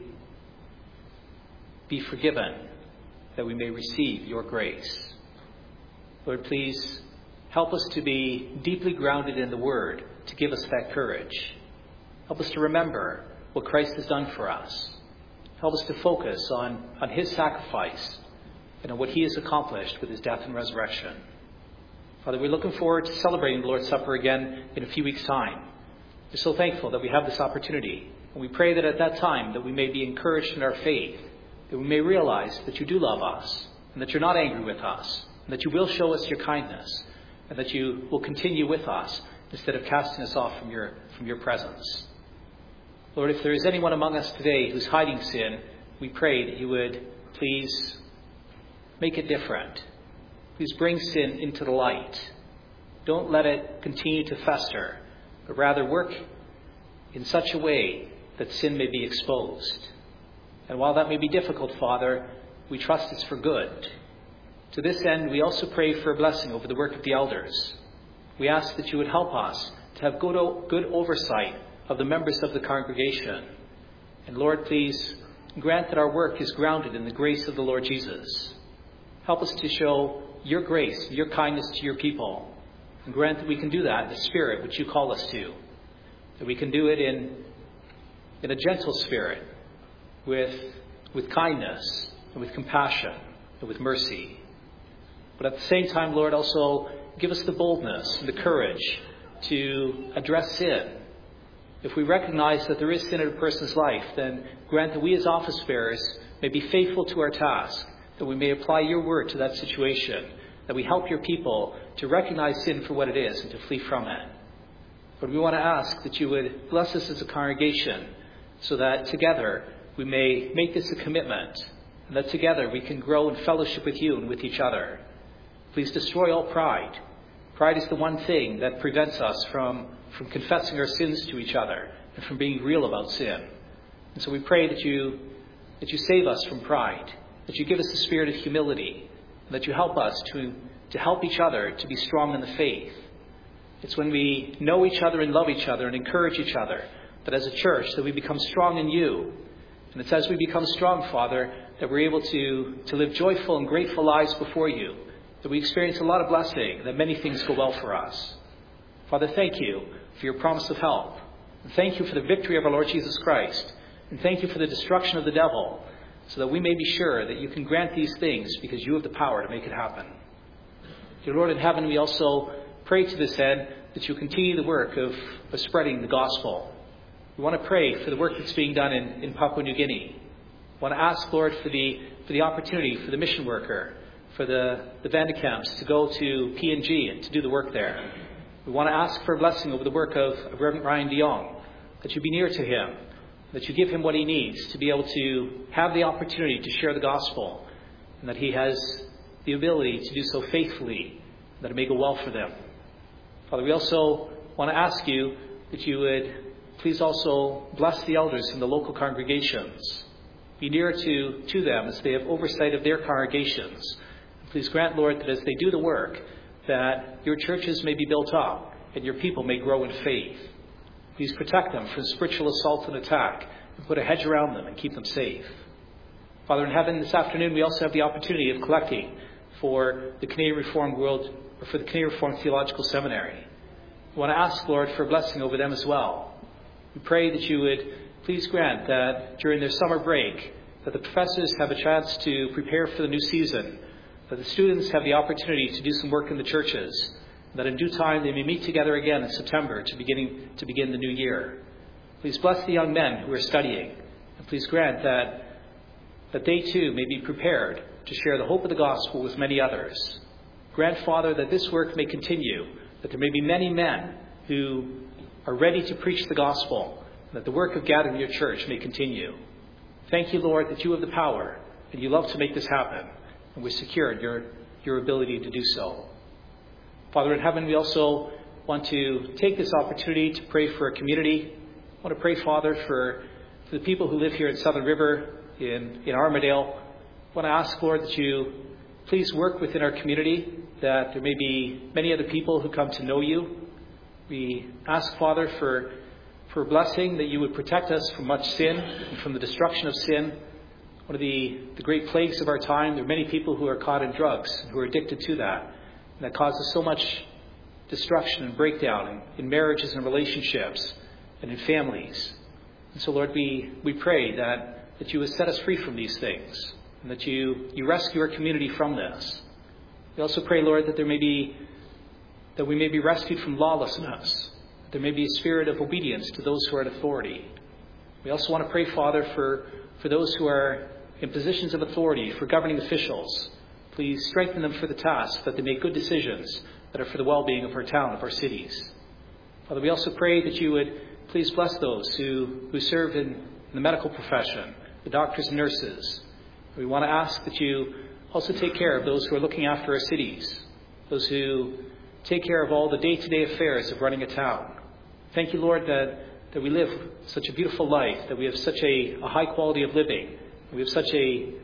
be forgiven, that we may receive your grace. Lord, please help us to be deeply grounded in the Word to give us that courage. Help us to remember what Christ has done for us. Help us to focus on, on his sacrifice and on what he has accomplished with his death and resurrection. Father, we're looking forward to celebrating the Lord's Supper again in a few weeks' time. We're so thankful that we have this opportunity. And we pray that at that time that we may be encouraged in our faith, that we may realize that you do love us and that you're not angry with us and that you will show us your kindness and that you will continue with us instead of casting us off from your, from your presence. Lord, if there is anyone among us today who's hiding sin, we pray that you would please make it different. Please bring sin into the light. Don't let it continue to fester, but rather work in such a way that sin may be exposed. And while that may be difficult, Father, we trust it's for good. To this end, we also pray for a blessing over the work of the elders. We ask that you would help us to have good, good oversight of the members of the congregation. And Lord, please And grant that our work is grounded in the grace of the Lord Jesus. Help us to show your grace, your kindness to your people. And grant that we can do that in the spirit which you call us to. That we can do it in, in a gentle spirit, with, with kindness, and with compassion, and with mercy. But at the same time, Lord, also give us the boldness and the courage to address sin. If we recognize that there is sin in a person's life, then grant that we as office bearers may be faithful to our task, that we may apply your word to that situation, that we help your people to recognize sin for what it is and to flee from it. But we want to ask that you would bless us as a congregation so that together we may make this a commitment and that together we can grow in fellowship with you and with each other. Please destroy all pride. Pride is the one thing that prevents us from, from confessing our sins to each other and from being real about sin. And so we pray that you, that you save us from pride, that you give us the spirit of humility, and that you help us to, to help each other to be strong in the faith. It's when we know each other and love each other and encourage each other that as a church that we become strong in you. And it's as we become strong, Father, that we're able to, to live joyful and grateful lives before you, that we experience a lot of blessing, that many things go well for us. Father, thank you for your promise of help. And thank you for the victory of our Lord Jesus Christ. And thank you for the destruction of the devil, so that we may be sure that you can grant these things because you have the power to make it happen. Dear Lord in heaven, we also pray to this end that you continue the work of, of spreading the gospel. We want to pray for the work that's being done in, in Papua New Guinea. We want to ask, Lord, for the, for the opportunity for the mission worker, for the, the Vandecamps to go to P N G and to do the work there. We want to ask for a blessing over the work of, of Reverend Ryan DeYoung, that you be near to him, that you give him what he needs to be able to have the opportunity to share the gospel, and that he has the ability to do so faithfully, that it may go well for them. Father, we also want to ask you that you would please also bless the elders in the local congregations. Be near to, to them as they have oversight of their congregations. Please grant, Lord, that as they do the work, that your churches may be built up and your people may grow in faith. Please protect them from spiritual assault and attack and put a hedge around them and keep them safe. Father in heaven, this afternoon we also have the opportunity of collecting for the Canadian Reformed World, or for the Canadian Reformed Theological Seminary. We want to ask, Lord, for a blessing over them as well. We pray that you would please grant that during their summer break, that the professors have a chance to prepare for the new season, that the students have the opportunity to do some work in the churches, that in due time they may meet together again in September to, beginning, to begin the new year. Please bless the young men who are studying, and please grant that, that they too may be prepared to share the hope of the gospel with many others. Grant, Father, that this work may continue, that there may be many men who are ready to preach the gospel, and that the work of gathering your church may continue. Thank you, Lord, that you have the power, and you love to make this happen, and we're secure in your, your ability to do so. Father in heaven, we also want to take this opportunity to pray for a community. I want to pray, Father, for, for the people who live here in Southern River, in, in Armadale. I want to ask, Lord, that you please work within our community, that there may be many other people who come to know you. We ask, Father, for, for a blessing, that you would protect us from much sin and from the destruction of sin. One of the, the great plagues of our time, there are many people who are caught in drugs, who are addicted to that, and that causes so much destruction and breakdown in, in marriages and relationships and in families. And so, Lord, we, we pray that, that you would set us free from these things, and that you, you rescue our community from this. We also pray, Lord, that there may be that we may be rescued from lawlessness, that there may be a spirit of obedience to those who are in authority. We also want to pray, Father, for, for those who are in positions of authority, for governing officials. Please strengthen them for the task, that they make good decisions that are for the well-being of our town, of our cities. Father, we also pray that you would please bless those who, who serve in, in the medical profession, the doctors and nurses. We want to ask that you also take care of those who are looking after our cities, those who take care of all the day-to-day affairs of running a town. Thank you, Lord, that, that we live such a beautiful life, that we have such a, a high quality of living, we have such a,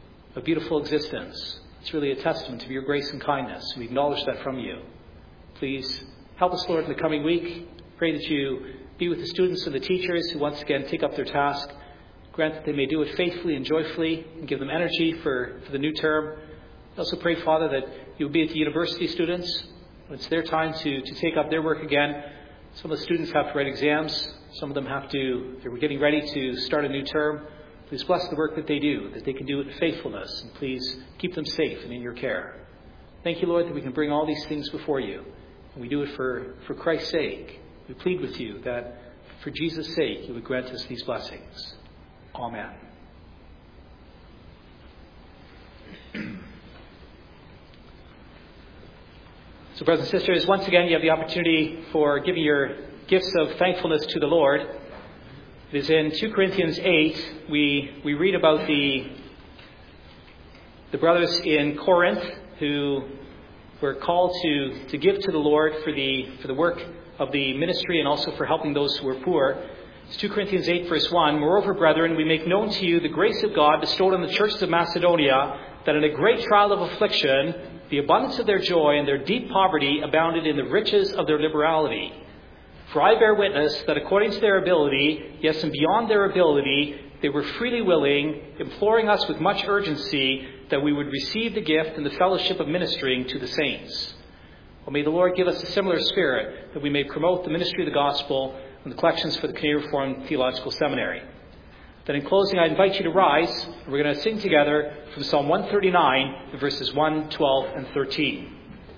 a beautiful existence. It's really a testament to your grace and kindness. We acknowledge that from you. Please help us, Lord, in the coming week. Pray that you be with the students and the teachers who once again take up their task. grant that they may do it faithfully and joyfully and give them energy for, for the new term. I also pray, Father, that you will be at the university students when it's their time to, to take up their work again. Some of the students have to write exams. Some of them have to, they're getting ready to start a new term. Please bless the work that they do, that they can do it in faithfulness. And please keep them safe and in your care. Thank you, Lord, that we can bring all these things before you. And we do it for, for Christ's sake. We plead with you that for Jesus' sake, you would grant us these blessings. Amen. So, brothers and sisters, once again, you have the opportunity for giving your gifts of thankfulness to the Lord. It is in two Corinthians eight, we, we read about the, the brothers in Corinth who were called to, to give to the Lord for the, for the work of the ministry and also for helping those who were poor. It's two Corinthians eight, verse one. Moreover, brethren, we make known to you the grace of God bestowed on the churches of Macedonia, that in a great trial of affliction, the abundance of their joy and their deep poverty abounded in the riches of their liberality. For I bear witness that according to their ability, yes, and beyond their ability, they were freely willing, imploring us with much urgency that we would receive the gift and the fellowship of ministering to the saints. Well, may the Lord give us a similar spirit, that we may promote the ministry of the gospel and the collections for the Canadian Reformed Theological Seminary. Then in closing, I invite you to rise, and we're going to sing together from Psalm one thirty-nine, verses one, twelve, and thirteen.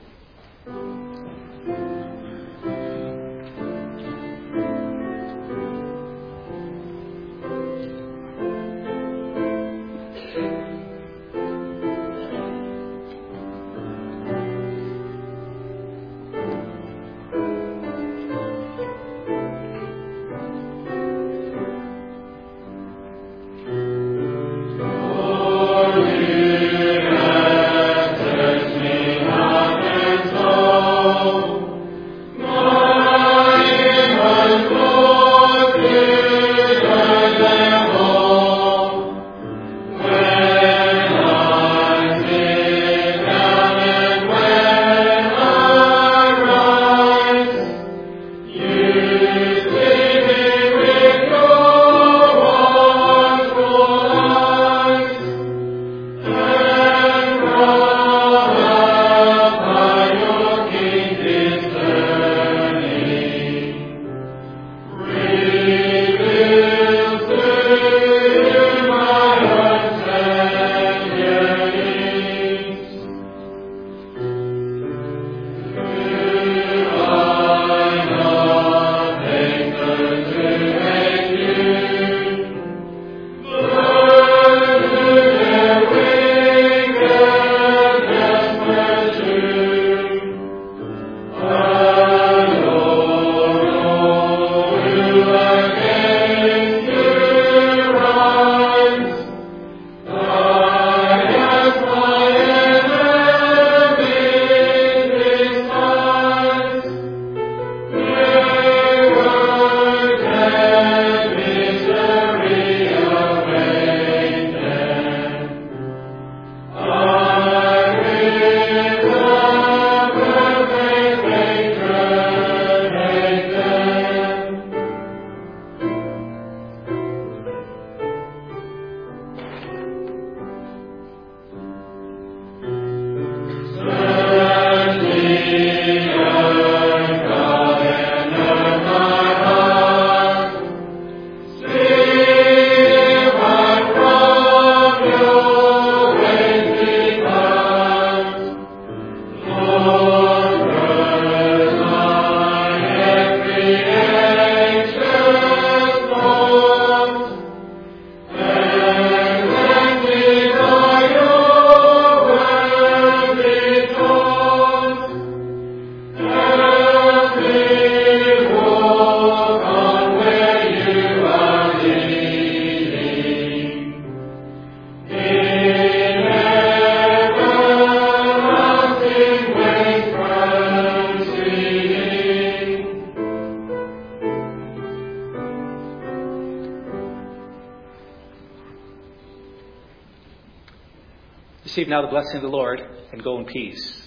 Receive now the blessing of the Lord, and go in peace.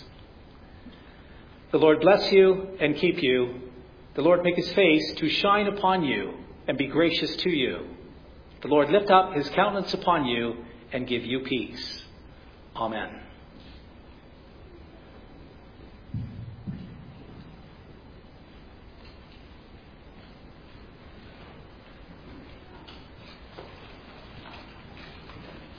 The Lord bless you and keep you. The Lord make his face to shine upon you and be gracious to you. The Lord lift up his countenance upon you and give you peace. Amen.